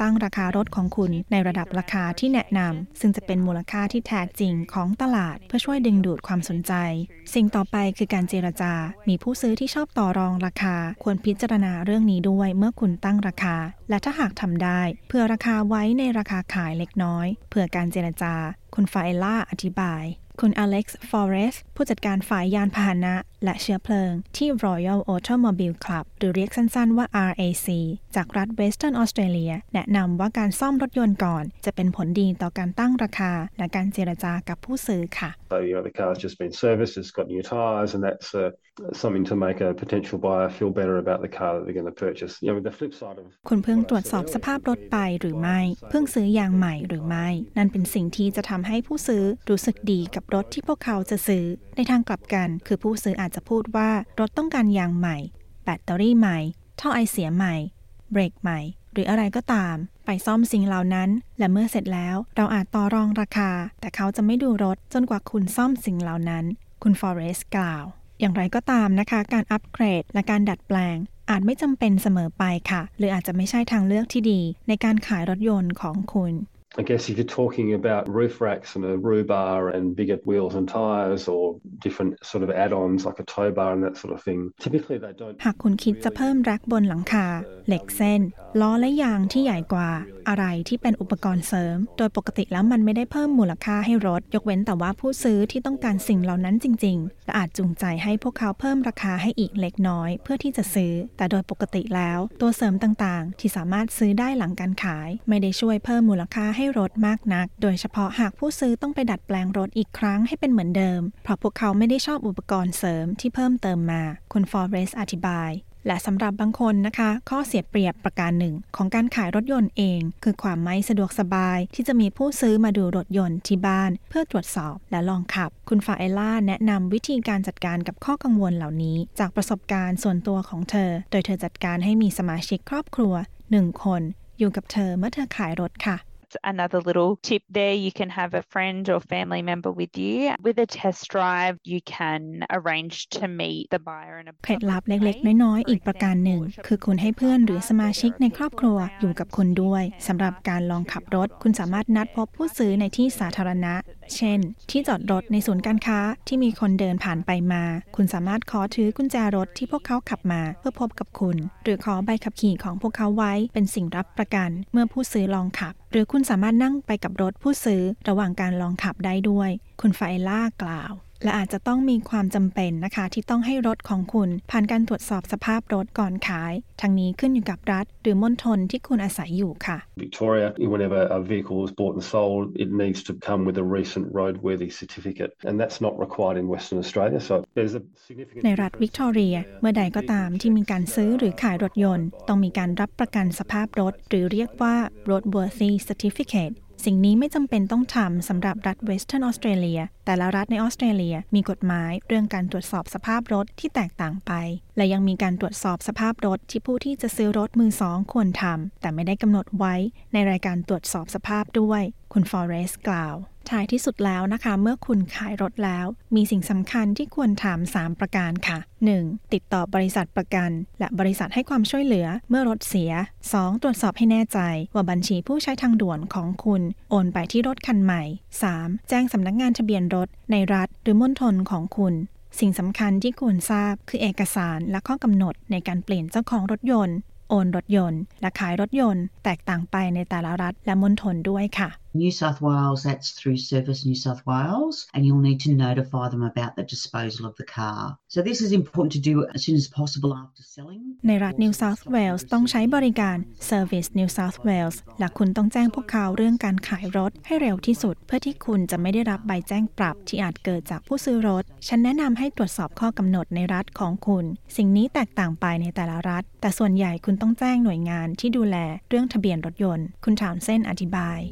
ตั้งราคารถของคุณในระดับราคาที่แนะนำซึ่งจะเป็นมูลค่าที่แท้จริงของตลาดเพื่อช่วยดึงดูดความสนใจสิ่งต่อไปคือการเจรจามีผู้ซื้อที่ชอบต่อรองราคาควรพิจารณาเรื่องนี้ด้วยเมื่อคุณตั้งราคาและถ้าหากทำได้เพื่อราคาไว้ในราคาขายเล็กน้อยเพื่อการเจรจาคุณฟาเอล่าอธิบายคุณอเล็กซ์ฟอเรสต์ผู้จัดการฝ่ายยานพาหนะและเชื้อเพลิงที่ Royal Automobile Club หรือเรียกสั้นๆว่า อาร์ เอ ซี จากรัฐเวสเทิร์นออสเตรเลียแนะนำว่าการซ่อมรถยนต์ก่อนจะเป็นผลดีต่อการตั้งราคาและการเจรจากับผู้ซื้อค่ะ So you know the car's just been serviced, it's got new tyres, and that's uh, something to make a potential buyer feel better about the car that they're going to purchase. You know, the flip side of คุณเพิ่งตรวจสอบสภาพรถไปหรือไม่เพิ่งซื้อยางใหม่หรือไม่นั่นเป็นสิ่งที่จะทำให้ผู้ซื้อรู้สึกดีกับรถที่พวกเขาจะซื้อในทางกลับกันคือผู้ซื้ออาจจะพูดว่ารถต้องการยางใหม่แบตเตอรี่ใหม่ท่อไอเสียใหม่เบรกใหม่หรืออะไรก็ตามไปซ่อมสิ่งเหล่านั้นและเมื่อเสร็จแล้วเราอาจต่อรองราคาแต่เขาจะไม่ดูรถจนกว่าคุณซ่อมสิ่งเหล่านั้นคุณฟอเรสต์กล่าวอย่างไรก็ตามนะคะการอัปเกรดและการดัดแปลงอาจไม่จำเป็นเสมอไปค่ะหรืออาจจะไม่ใช่ทางเลือกที่ดีในการขายรถยนต์ของคุณ I guess if you're talking about roof racks and a roof bar and bigger wheels and tyres or different sort of add-ons like a tow bar and that sort of thing, typically they don't. หากคุณคิดจะเพิ่มแร็คบนหลังคาเหล็กเส้นล้อและยางที่ใหญ่กว่าอะไรที่เป็นอุปกรณ์เสริมโดยปกติแล้วมันไม่ได้เพิ่มมูลค่าให้รถยกเว้นแต่ว่าผู้ซื้อที่ต้องการสิ่งเหล่านั้นจริงๆและอาจจูงใจให้พวกเขาเพิ่มราคาให้อีกเล็กน้อยเพื่อที่จะซื้อแต่โดยปกติแล้วตัวเสริมต่างๆที่สามารถซื้อได้หลังการขายไม่ได้ช่วยเพิ่มมูลค่าให้รถมากนักโดยเฉพาะหากผู้ซื้อต้องไปดัดแปลงรถอีกครั้งให้เป็นเหมือนเดิมเพราะพวกเขาไม่ได้ชอบอุปกรณ์เสริมที่เพิ่มเติมมาคุณฟอเรสต์อธิบายและสำหรับบางคนนะคะข้อเสียเปรียบประการหนึ่งของการขายรถยนต์เองคือความไม่สะดวกสบายที่จะมีผู้ซื้อมาดูรถยนต์ที่บ้านเพื่อตรวจสอบและลองขับคุณฟาเอล่าแนะนำวิธีการจัดการกับข้อกังวลเหล่านี้จากประสบการณ์ส่วนตัวของเธอโดยเธอจัดการให้มีสมาชิกครอบครัวหนึ่งคนอยู่กับเธอเมื่อเธอขายรถค่ะ Another little tip there, you can have a friend or family member with you. With a test drive, you can arrange to meet the buyer in a เคล็ดลับเล็กๆน้อยๆอีกประการหนึ่งคือคุณให้เพื่อนหรือสมาชิกในครอบครัวอยู่กับคุณด้วยสำหรับการลองขับรถคุณสามารถนัดพบผู้ซื้อในที่สาธารณะเช่นที่จอดรถในศูนย์การค้าที่มีคนเดินผ่านไปมาคุณสามารถขอถือกุญแจรถที่พวกเขาขับมาเพื่อพบกับคุณหรือขอใบขับขี่ของพวกเขาไว้เป็นสิ่งรับประกันเมื่อผู้ซื้อลองขับหรือคุณสามารถนั่งไปกับรถผู้ซื้อระหว่างการลองขับได้ด้วยคุณฟาเอล่ากล่าวและอาจจะต้องมีความจำเป็นนะคะที่ต้องให้รถของคุณผ่านการตรวจสอบสภาพรถก่อนขายทั้งนี้ขึ้นอยู่กับรัฐหรือมณฑลที่คุณอาศัยอยู่ค่ะ Victoria, whenever a vehicle is bought and sold, it needs to come with a recent roadworthy certificate, and that's not required in Western Australia. So there's a significant ในรัฐวิกตอเรียเมื่อใดก็ตามที่มีการซื้อหรือขายรถยนต์ต้องมีการรับประกันสภาพรถหรือเรียกว่า roadworthy certificateสิ่งนี้ไม่จำเป็นต้องทำสำหรับรัฐเวสเทิร์นออสเตรเลียแต่ละรัฐในออสเตรเลียมีกฎหมายเรื่องการตรวจสอบสภาพรถที่แตกต่างไปและยังมีการตรวจสอบสภาพรถที่ผู้ที่จะซื้อรถมือสองควรทำแต่ไม่ได้กำหนดไว้ในรายการตรวจสอบสภาพด้วยคุณฟอเรสต์กล่าวท้ายที่สุดแล้วนะคะเมื่อคุณขายรถแล้วมีสิ่งสำคัญที่ควรทำสามประการค่ะ หนึ่ง. ติดต่อบริษัทประกันและบริษัทให้ความช่วยเหลือเมื่อรถเสีย สอง. ตรวจสอบให้แน่ใจว่าบัญชีผู้ใช้ทางด่วนของคุณโอนไปที่รถคันใหม่ สาม. แจ้งสำนักงานทะเบียนรถในรัฐหรือมณฑลของคุณสิ่งสำคัญที่ควรทราบคือเอกสารและข้อกำหนดในการเปลี่ยนเจ้าของรถยนต์โอนรถยนต์และขายรถยนต์แตกต่างไปในแต่ละรัฐและมณฑลด้วยค่ะ New South Wales, that's through Service New South Wales, and you'll need to notify them about the disposal of the car. So this is important to do as soon as possible after selling. ในรัฐ New South Wales ต้องใช้บริการ Service New South Wales และคุณต้องแจ้งพวกเขาเรื่องการขายรถให้เร็วที่สุดเพื่อที่คุณจะไม่ได้รับใบแจ้งปรับที่อาจเกิดจากผู้ซื้อรถฉันแนะนำให้ตรวจสอบข้อกำหนดในรัฐของคุณสิ่งนี้แตกต่างไปในแต่ละรัฐแต่ส่วนใหญ่คุณต้องแจ้งหน่วยงานที่ดูแลเรื่องทะเบียนรถยนต์คุณถามเส้นอธิบาย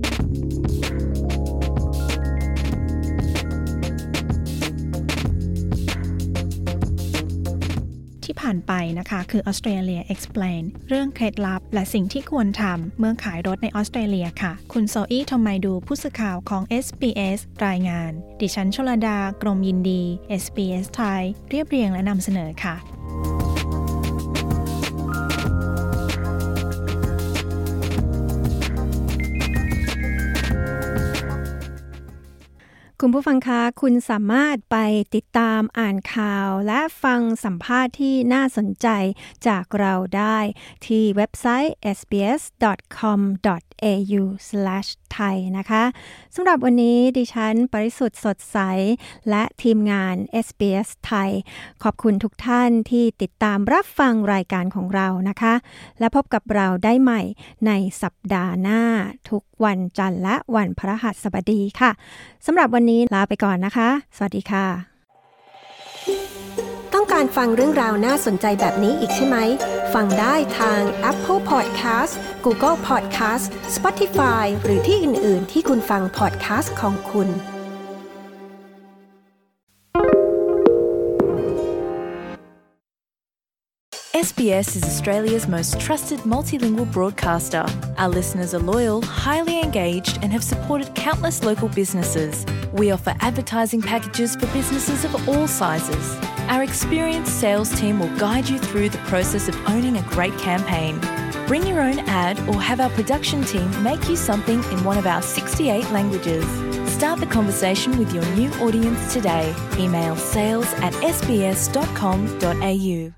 ที่ผ่านไปนะคะคือ Australia Explain เรื่องเคล็ดลับและสิ่งที่ควรทำเมื่อขายรถในออสเตรเลียค่ะคุณโซอี้ทอมไมดูผู้สื่อข่าวของ เอส บี เอส รายงานดิฉันชลดากรมยินดี เอส บี เอส ไทยเรียบเรียงและนำเสนอค่ะคุณผู้ฟังคะคุณสามารถไปติดตามอ่านข่าวและฟังสัมภาษณ์ที่น่าสนใจจากเราได้ที่เว็บไซต์ เอส บี เอส ดอท คอม ดอท เอ ยู สแลช ไทย นะคะสำหรับวันนี้ดิฉันปริสุทธิ์สดใสและทีมงาน เอส บี เอส ไทยขอบคุณทุกท่านที่ติดตามรับฟังรายการของเรานะคะและพบกับเราได้ใหม่ในสัปดาห์หน้าทุกวันจันทร์และวันพฤหัสบดีค่ะสำหรับวันนี้ลาไปก่อนนะคะสวัสดีค่ะต้องการฟังเรื่องราวน่าสนใจแบบนี้อีกใช่ไหมฟังได้ทาง Apple Podcast Google Podcast Spotify หรือที่อื่นๆที่คุณฟัง podcast ของคุณเอส บี เอสis Australia's most trusted multilingual broadcaster. Our listeners are loyal, highly engaged, and have supported countless local businesses. We offer advertising packages for businesses of all sizes. Our experienced sales team will guide you through the process of owning a great campaign. Bring your own ad or have our production team make you something in one of our sixty-eight languages. Start the conversation with your new audience today. Email sales at s b s dot com dot a u.